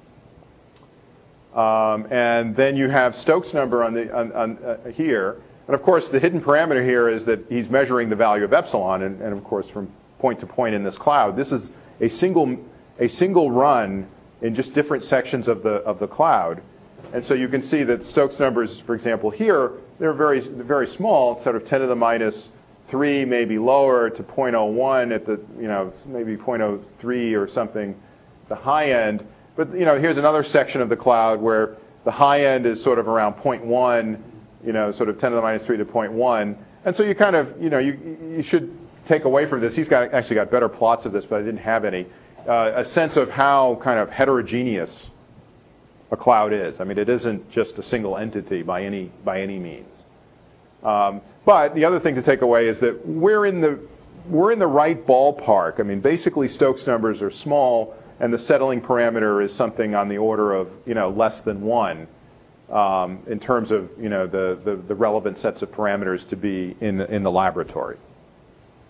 And then you have Stokes number on here. And of course, the hidden parameter here is that he's measuring the value of epsilon. And of course, from point to point in this cloud, this is a single run in just different sections of the cloud. And so you can see that Stokes numbers, for example, here, they're very, very small, sort of 10 to the minus 3, maybe lower, to 0.01 at the, maybe 0.03 or something, the high end. But, here's another section of the cloud where the high end is sort of around 0.1, sort of 10 to the minus 3 to 0.1. And so you kind of, you should take away from this. He's actually got better plots of this, but I didn't have any. A sense of how kind of heterogeneous a cloud is. I mean, it isn't just a single entity by any means. But the other thing to take away is that we're in the right ballpark. I mean, basically Stokes numbers are small, and the settling parameter is something on the order of less than 1 in terms of the relevant sets of parameters to be in the laboratory.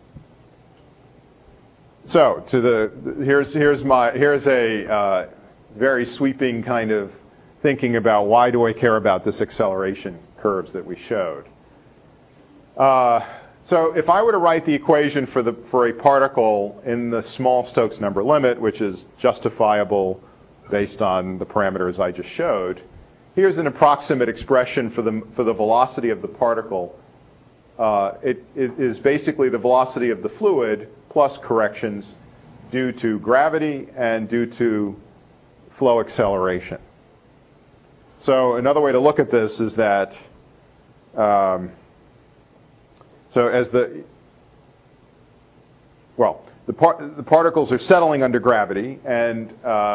So here's a very sweeping kind of thinking about why do I care about this acceleration curves that we showed. So if I were to write the equation for a particle in the small Stokes number limit, which is justifiable based on the parameters I just showed, here's an approximate expression for the velocity of the particle. It is basically the velocity of the fluid plus corrections due to gravity and due to flow acceleration. So another way to look at this is that the particles are settling under gravity, and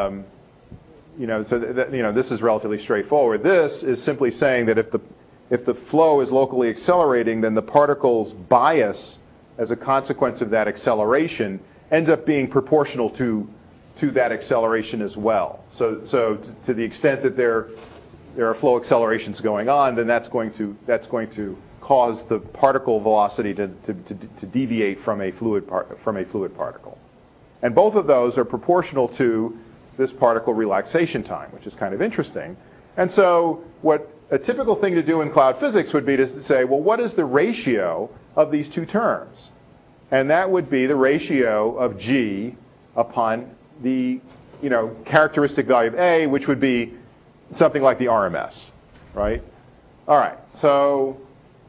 this is relatively straightforward. This is simply saying that if the flow is locally accelerating, then the particle's bias as a consequence of that acceleration ends up being proportional to that acceleration as well. So to the extent that there are flow accelerations going on, then that's going to cause the particle velocity to deviate from a fluid particle. And both of those are proportional to this particle relaxation time, which is kind of interesting. And so what a typical thing to do in cloud physics would be to say, well, what is the ratio of these two terms? And that would be the ratio of G upon the characteristic value of A, which would be something like the RMS, right? All right, so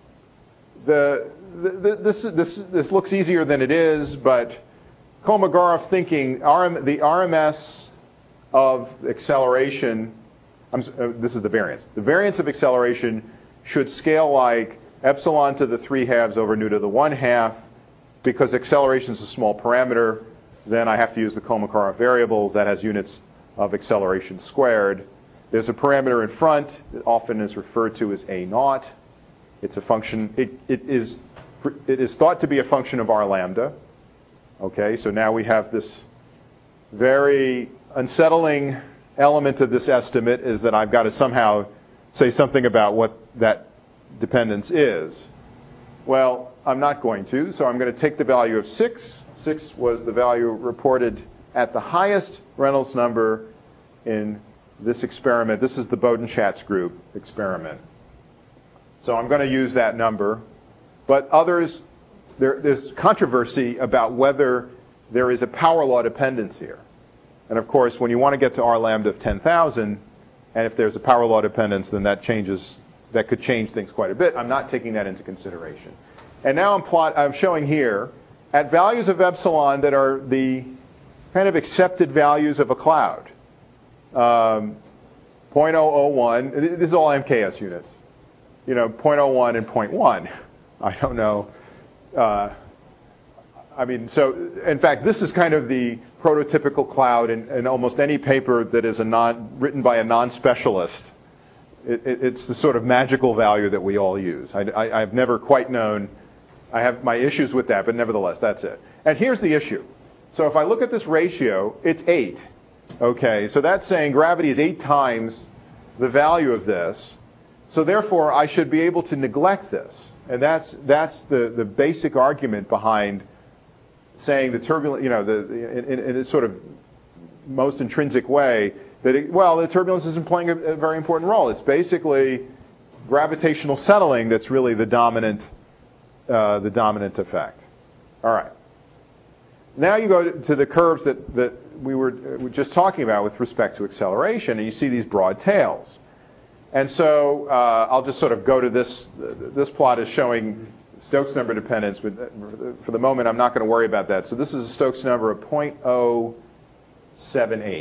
this looks easier than it is, but Kolmogorov thinking the RMS of acceleration, this is the variance. The variance of acceleration should scale like epsilon to the 3/2 over nu to the 1/2, because acceleration is a small parameter. Then I have to use the Kolmogorov variables that has units of acceleration squared. There's a parameter in front that often is referred to as A0. It's a function. It is thought to be a function of R lambda. Okay, so now we have this very unsettling element of this estimate is that I've got to somehow say something about what that dependence is. Well, I'm not going to, so I'm going to take the value of 6. 6 was the value reported at the highest Reynolds number in this experiment. This is the Bodenschatz group experiment. So I'm going to use that number. But others, there's controversy about whether there is a power law dependence here. And of course, when you want to get to R lambda of 10,000, and if there's a power law dependence, then that could change things quite a bit. I'm not taking that into consideration. And now I'm showing here at values of epsilon that are the kind of accepted values of a cloud. 0.001, this is all MKS units. 0.01 and 0.1. I don't know. So in fact, this is kind of the prototypical cloud in almost any paper that is written by a non-specialist. It's the sort of magical value that we all use. I've never quite known. I have my issues with that, but nevertheless, that's it. And here's the issue. So if I look at this ratio, it's 8. Okay, so that's saying gravity is 8 times the value of this. So therefore, I should be able to neglect this. And that's the basic argument behind saying the turbulence, in a sort of most intrinsic way, that the turbulence isn't playing a very important role. It's basically gravitational settling that's really the dominant effect. All right. Now you go to the curves that we were just talking about with respect to acceleration, and you see these broad tails. And so I'll just sort of go to this. This plot is showing Stokes number dependence, but for the moment I'm not going to worry about that. So this is a Stokes number of 0.078.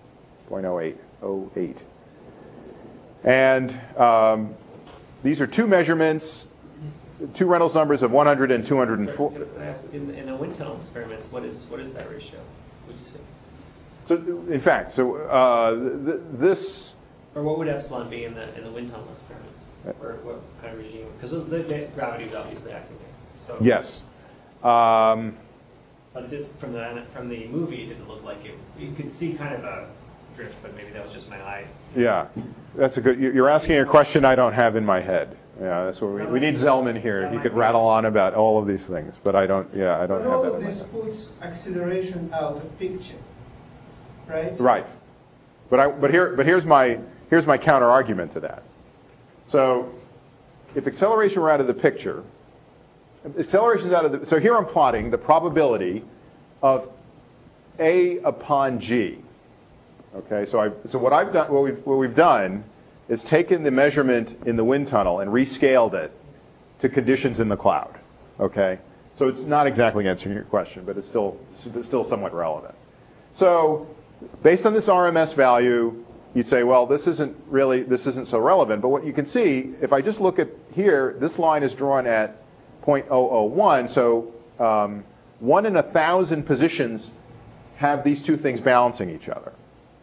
0.08. And these are two measurements, two Reynolds numbers of 100 and 204. In the wind tunnel experiments, what is that ratio, would you say? So in fact, this. Or what would epsilon be in the wind tunnel experiments? Or what kind of regime? Because the gravity is obviously acting there. So. Yes. But from the movie, it didn't look like it. You could see kind of a drift, but maybe that was just my eye. Yeah, that's a good. You're asking a question I don't have in my head. Yeah, that's what we need Zellman here. He could rattle on about all of these things, but I don't. Yeah, I don't have that in my head. All of this puts acceleration out of picture, right? Right. But here's my counter argument to that. So if acceleration were out of the picture, so here I'm plotting the probability of A upon G. Okay, so what we've done is taken the measurement in the wind tunnel and rescaled it to conditions in the cloud. Okay, so it's not exactly answering your question, but it's still somewhat relevant. So based on this RMS value, you'd say, well, this isn't so relevant. But what you can see, if I just look at here, this line is drawn at 0.001. So 1 in 1,000 positions have these two things balancing each other.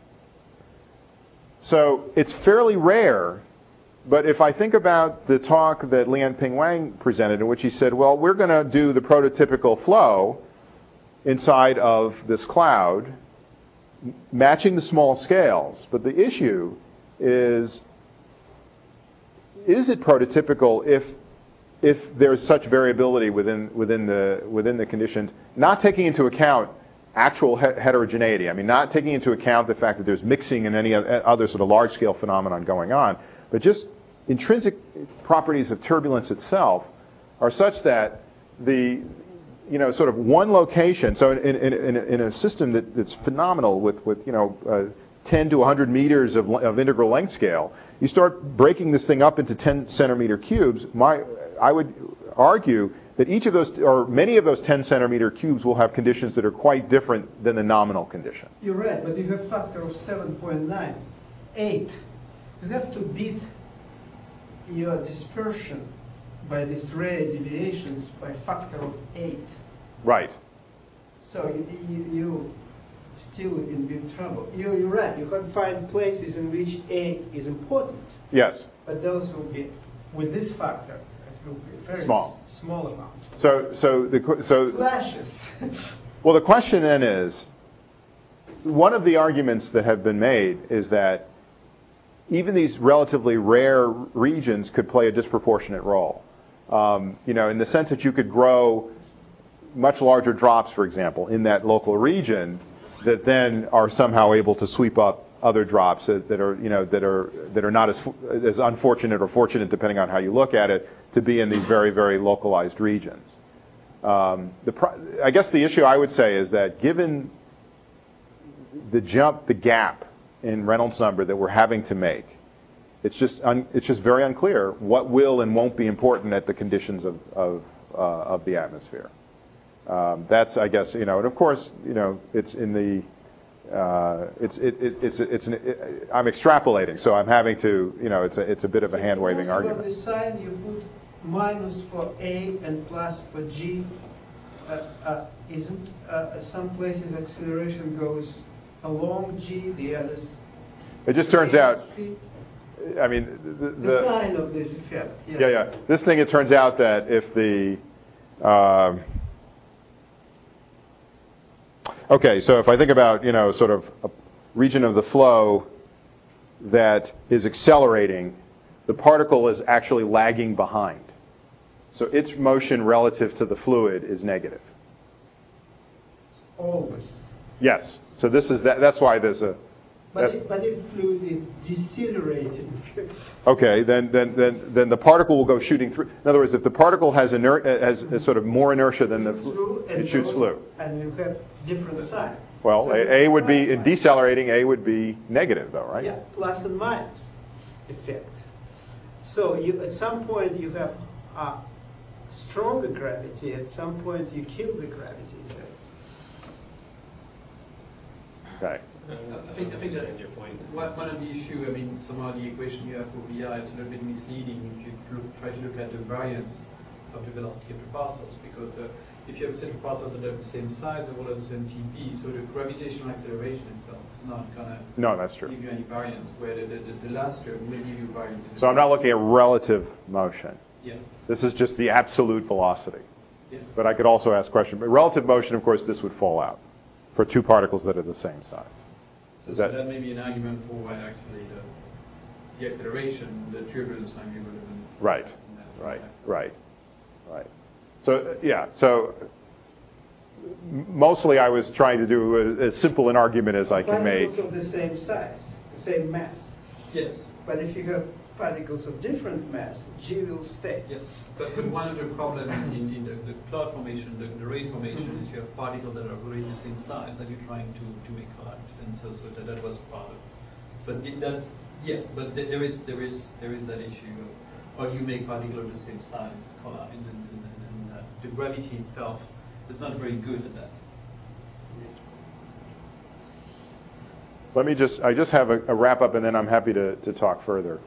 So it's fairly rare. But if I think about the talk that Lianping Wang presented, in which he said, well, we're going to do the prototypical flow inside of this cloud, matching the small scales. But the issue is it prototypical if there's such variability within the conditions, not taking into account actual heterogeneity? I mean, not taking into account the fact that there's mixing and any other sort of large-scale phenomenon going on, but just intrinsic properties of turbulence itself are such that the sort of one location. So in a system that's phenomenal with 10 to 100 meters of integral length scale, you start breaking this thing up into 10 centimeter cubes. I would argue that each of those, or many of those 10 centimeter cubes, will have conditions that are quite different than the nominal condition. You're right, but you have a factor of 7.9, 8. You have to beat your dispersion by these rare deviations by a factor of 8. Right. So you still in big trouble. You're right. You can find places in which A is important. Yes. But those will be, with this factor, it will be very small amount. So Flashes. Well, the question then is, one of the arguments that have been made is that even these relatively rare regions could play a disproportionate role. In the sense that you could grow much larger drops, for example, in that local region that then are somehow able to sweep up other drops that are not as unfortunate or fortunate, depending on how you look at it, to be in these very, very localized regions. I guess the issue I would say is that given the gap in Reynolds number that we're having to make, it's just very unclear what will and won't be important at the conditions of the atmosphere. That's, I guess, and of course, it's in the I'm extrapolating, so I'm having to, it's a bit of a hand waving argument. On the sign you put minus for A and plus for G. Isn't some places acceleration goes along G, the others? It just turns out. I mean, the sign of this effect. Yeah. This thing, it turns out that if the okay, so if I think about sort of a region of the flow that is accelerating, the particle is actually lagging behind. So its motion relative to the fluid is negative. Always. Yes. So this is that's why there's a. But if fluid is decelerating. Okay, then the particle will go shooting through. In other words, if the particle has sort of more inertia than the fluid, it shoots through. And you have different sign. Well, so A would be in decelerating. A would be negative, though, right? Yeah, plus and minus effect. So at some point you have a stronger gravity. At some point you kill the gravity effect. Okay. I think that your point. One of the issue, somehow the equation you have for VR is a little bit misleading if you try to look at the variance of the velocity of the particles, because if you have a set of particles that are the same size and all of the same TP, so the gravitational acceleration itself is not going to give you any variance, where the last term will give you variance. So I'm not looking at relative motion. Yeah. This is just the absolute velocity. Yeah. But I could also ask a question. But relative motion, of course, this would fall out for two particles that are the same size. So that may be an argument for why actually the acceleration, the turbulence might be relevant. Right. So So mostly I was trying to do as simple an argument as I can make. Particles of the same size. same mass. Yes. But if you have particles of different mass, G will stay. Yes, but one of the problems in the cloud formation, the rain formation, is you have particles that are really the same size that you're trying to make collide, and so that was part of. But there is that issue of, or you make particles of the same size collide, and the gravity itself is not very good at that. I just have a wrap up, and then I'm happy to talk further.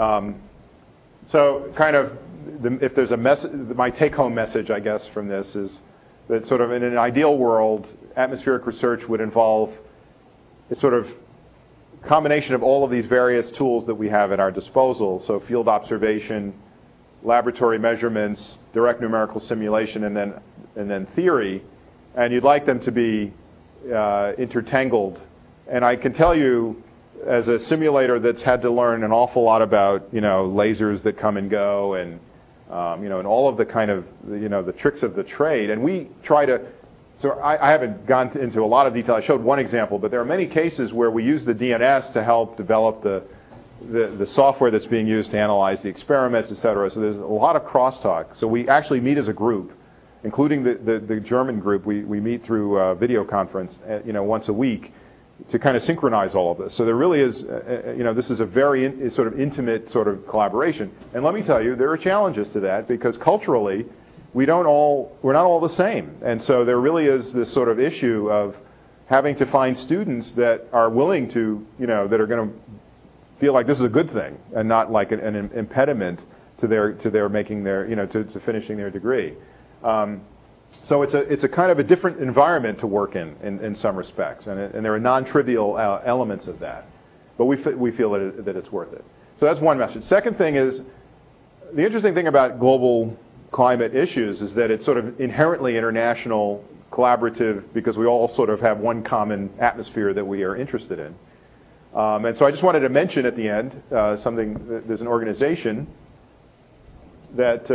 So kind of, if there's a message, my take-home message, I guess, from this is that sort of in an ideal world, atmospheric research would involve a sort of combination of all of these various tools that we have at our disposal. So field observation, laboratory measurements, direct numerical simulation, and then theory. And you'd like them to be intertangled. And I can tell you, as a simulator that's had to learn an awful lot about, lasers that come and go, and and all of the kind of, the tricks of the trade. And we try to. So I haven't gone into a lot of detail. I showed one example, but there are many cases where we use the DNS to help develop the software that's being used to analyze the experiments, et cetera. So there's a lot of crosstalk. So we actually meet as a group, including the German group. We meet through video conference, once a week, to kind of synchronize all of this. So there really is, this is a very sort of intimate sort of collaboration. And let me tell you, there are challenges to that because culturally, we're not all the same. And so there really is this sort of issue of having to find students that are willing to, that are going to feel like this is a good thing and not like an impediment to their making their, to finishing their degree. So it's a kind of a different environment to work in some respects, and there are non-trivial elements of that. But we feel that it's worth it. So that's one message. Second thing is, the interesting thing about global climate issues is that it's sort of inherently international, collaborative, because we all sort of have one common atmosphere that we are interested in. And so I just wanted to mention at the end there's an organization that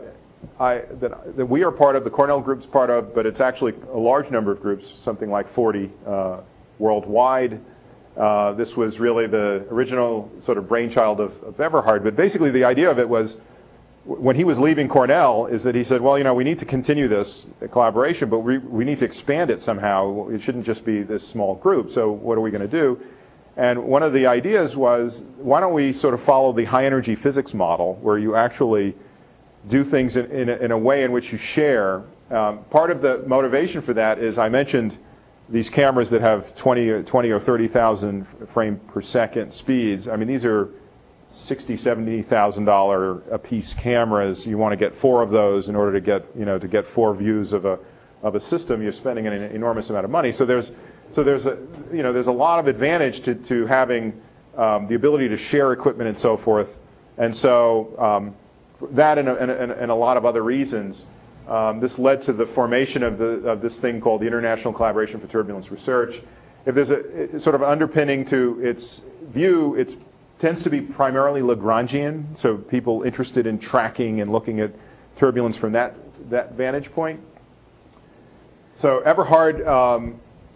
we are part of, the Cornell Group's part of, but it's actually a large number of groups, something like 40 worldwide. This was really the original sort of brainchild of Everhard, but basically the idea of it was, when he was leaving Cornell, is that he said, well, we need to continue this collaboration, but we need to expand it somehow. It shouldn't just be this small group, so what are we going to do? And one of the ideas was, why don't we sort of follow the high-energy physics model, where you actually do things in a way in which you share. Part of the motivation for that is, I mentioned these cameras that have 20 or 30,000 frame per second speeds. I mean, these are $60,000, $70,000 a piece cameras. You want to get 4 of those in order to get 4 views of a system. You're spending an enormous amount of money. So there's a lot of advantage to having the ability to share equipment and so forth. And so that and a lot of other reasons, this led to the formation of this thing called the International Collaboration for Turbulence Research. If there's a sort of underpinning to its view, it tends to be primarily Lagrangian, so people interested in tracking and looking at turbulence from that vantage point. So Everhard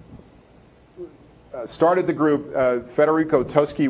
started the group. Federico Toschi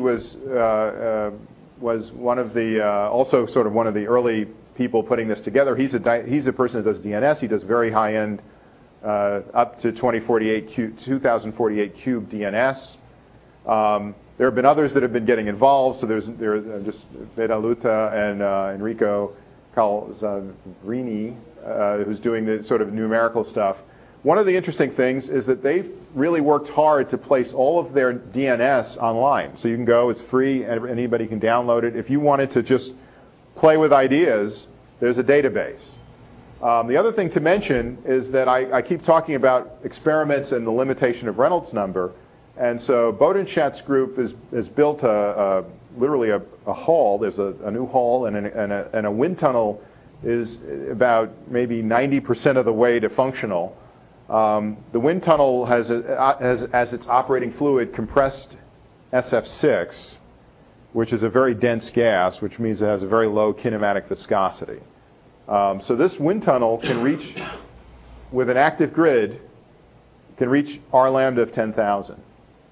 was one of the also sort of one of the early people putting this together. He's a person that does DNS. He does very high end, up to 2048 cube DNS. There have been others that have been getting involved. So there's just Veda Luta and Enrico Calzavrini, who's doing the sort of numerical stuff. One of the interesting things is that they've really worked hard to place all of their DNS online. So you can go, it's free, and anybody can download it. If you wanted to just play with ideas, there's a database. The other thing to mention is that I keep talking about experiments and the limitation of Reynolds number. And so Bodenschatz Group has built literally a hall. There's a new hall, and a wind tunnel is about maybe 90% of the way to functional. The wind tunnel has as its operating fluid compressed SF6, which is a very dense gas, which means it has a very low kinematic viscosity. So this wind tunnel can reach, with an active grid, can reach R lambda of 10,000.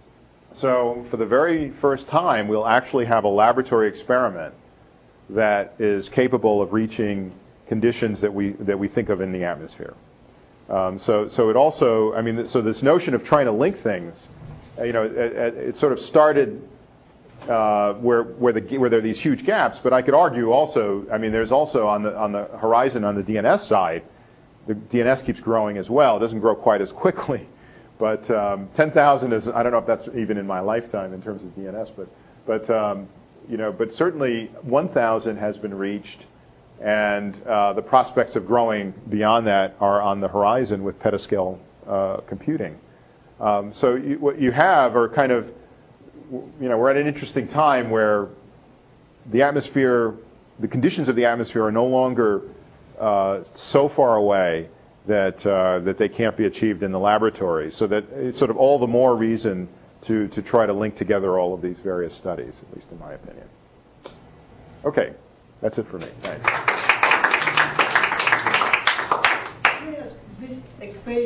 So for the very first time, we'll actually have a laboratory experiment that is capable of reaching conditions that we think of in the atmosphere. So it also, I mean, so this notion of trying to link things, it sort of started where there are these huge gaps. But I could argue also, I mean, there's also on the horizon on the DNS side, the DNS keeps growing as well. It doesn't grow quite as quickly. But 10,000 is, I don't know if that's even in my lifetime in terms of DNS, but certainly 1,000 has been reached, and the prospects of growing beyond that are on the horizon with petascale computing. So what you have are kind of, we're at an interesting time where the atmosphere, the conditions of the atmosphere are no longer so far away that they can't be achieved in the laboratory. So that it's sort of all the more reason to try to link together all of these various studies, at least in my opinion. Okay, that's it for me. Thanks. This equation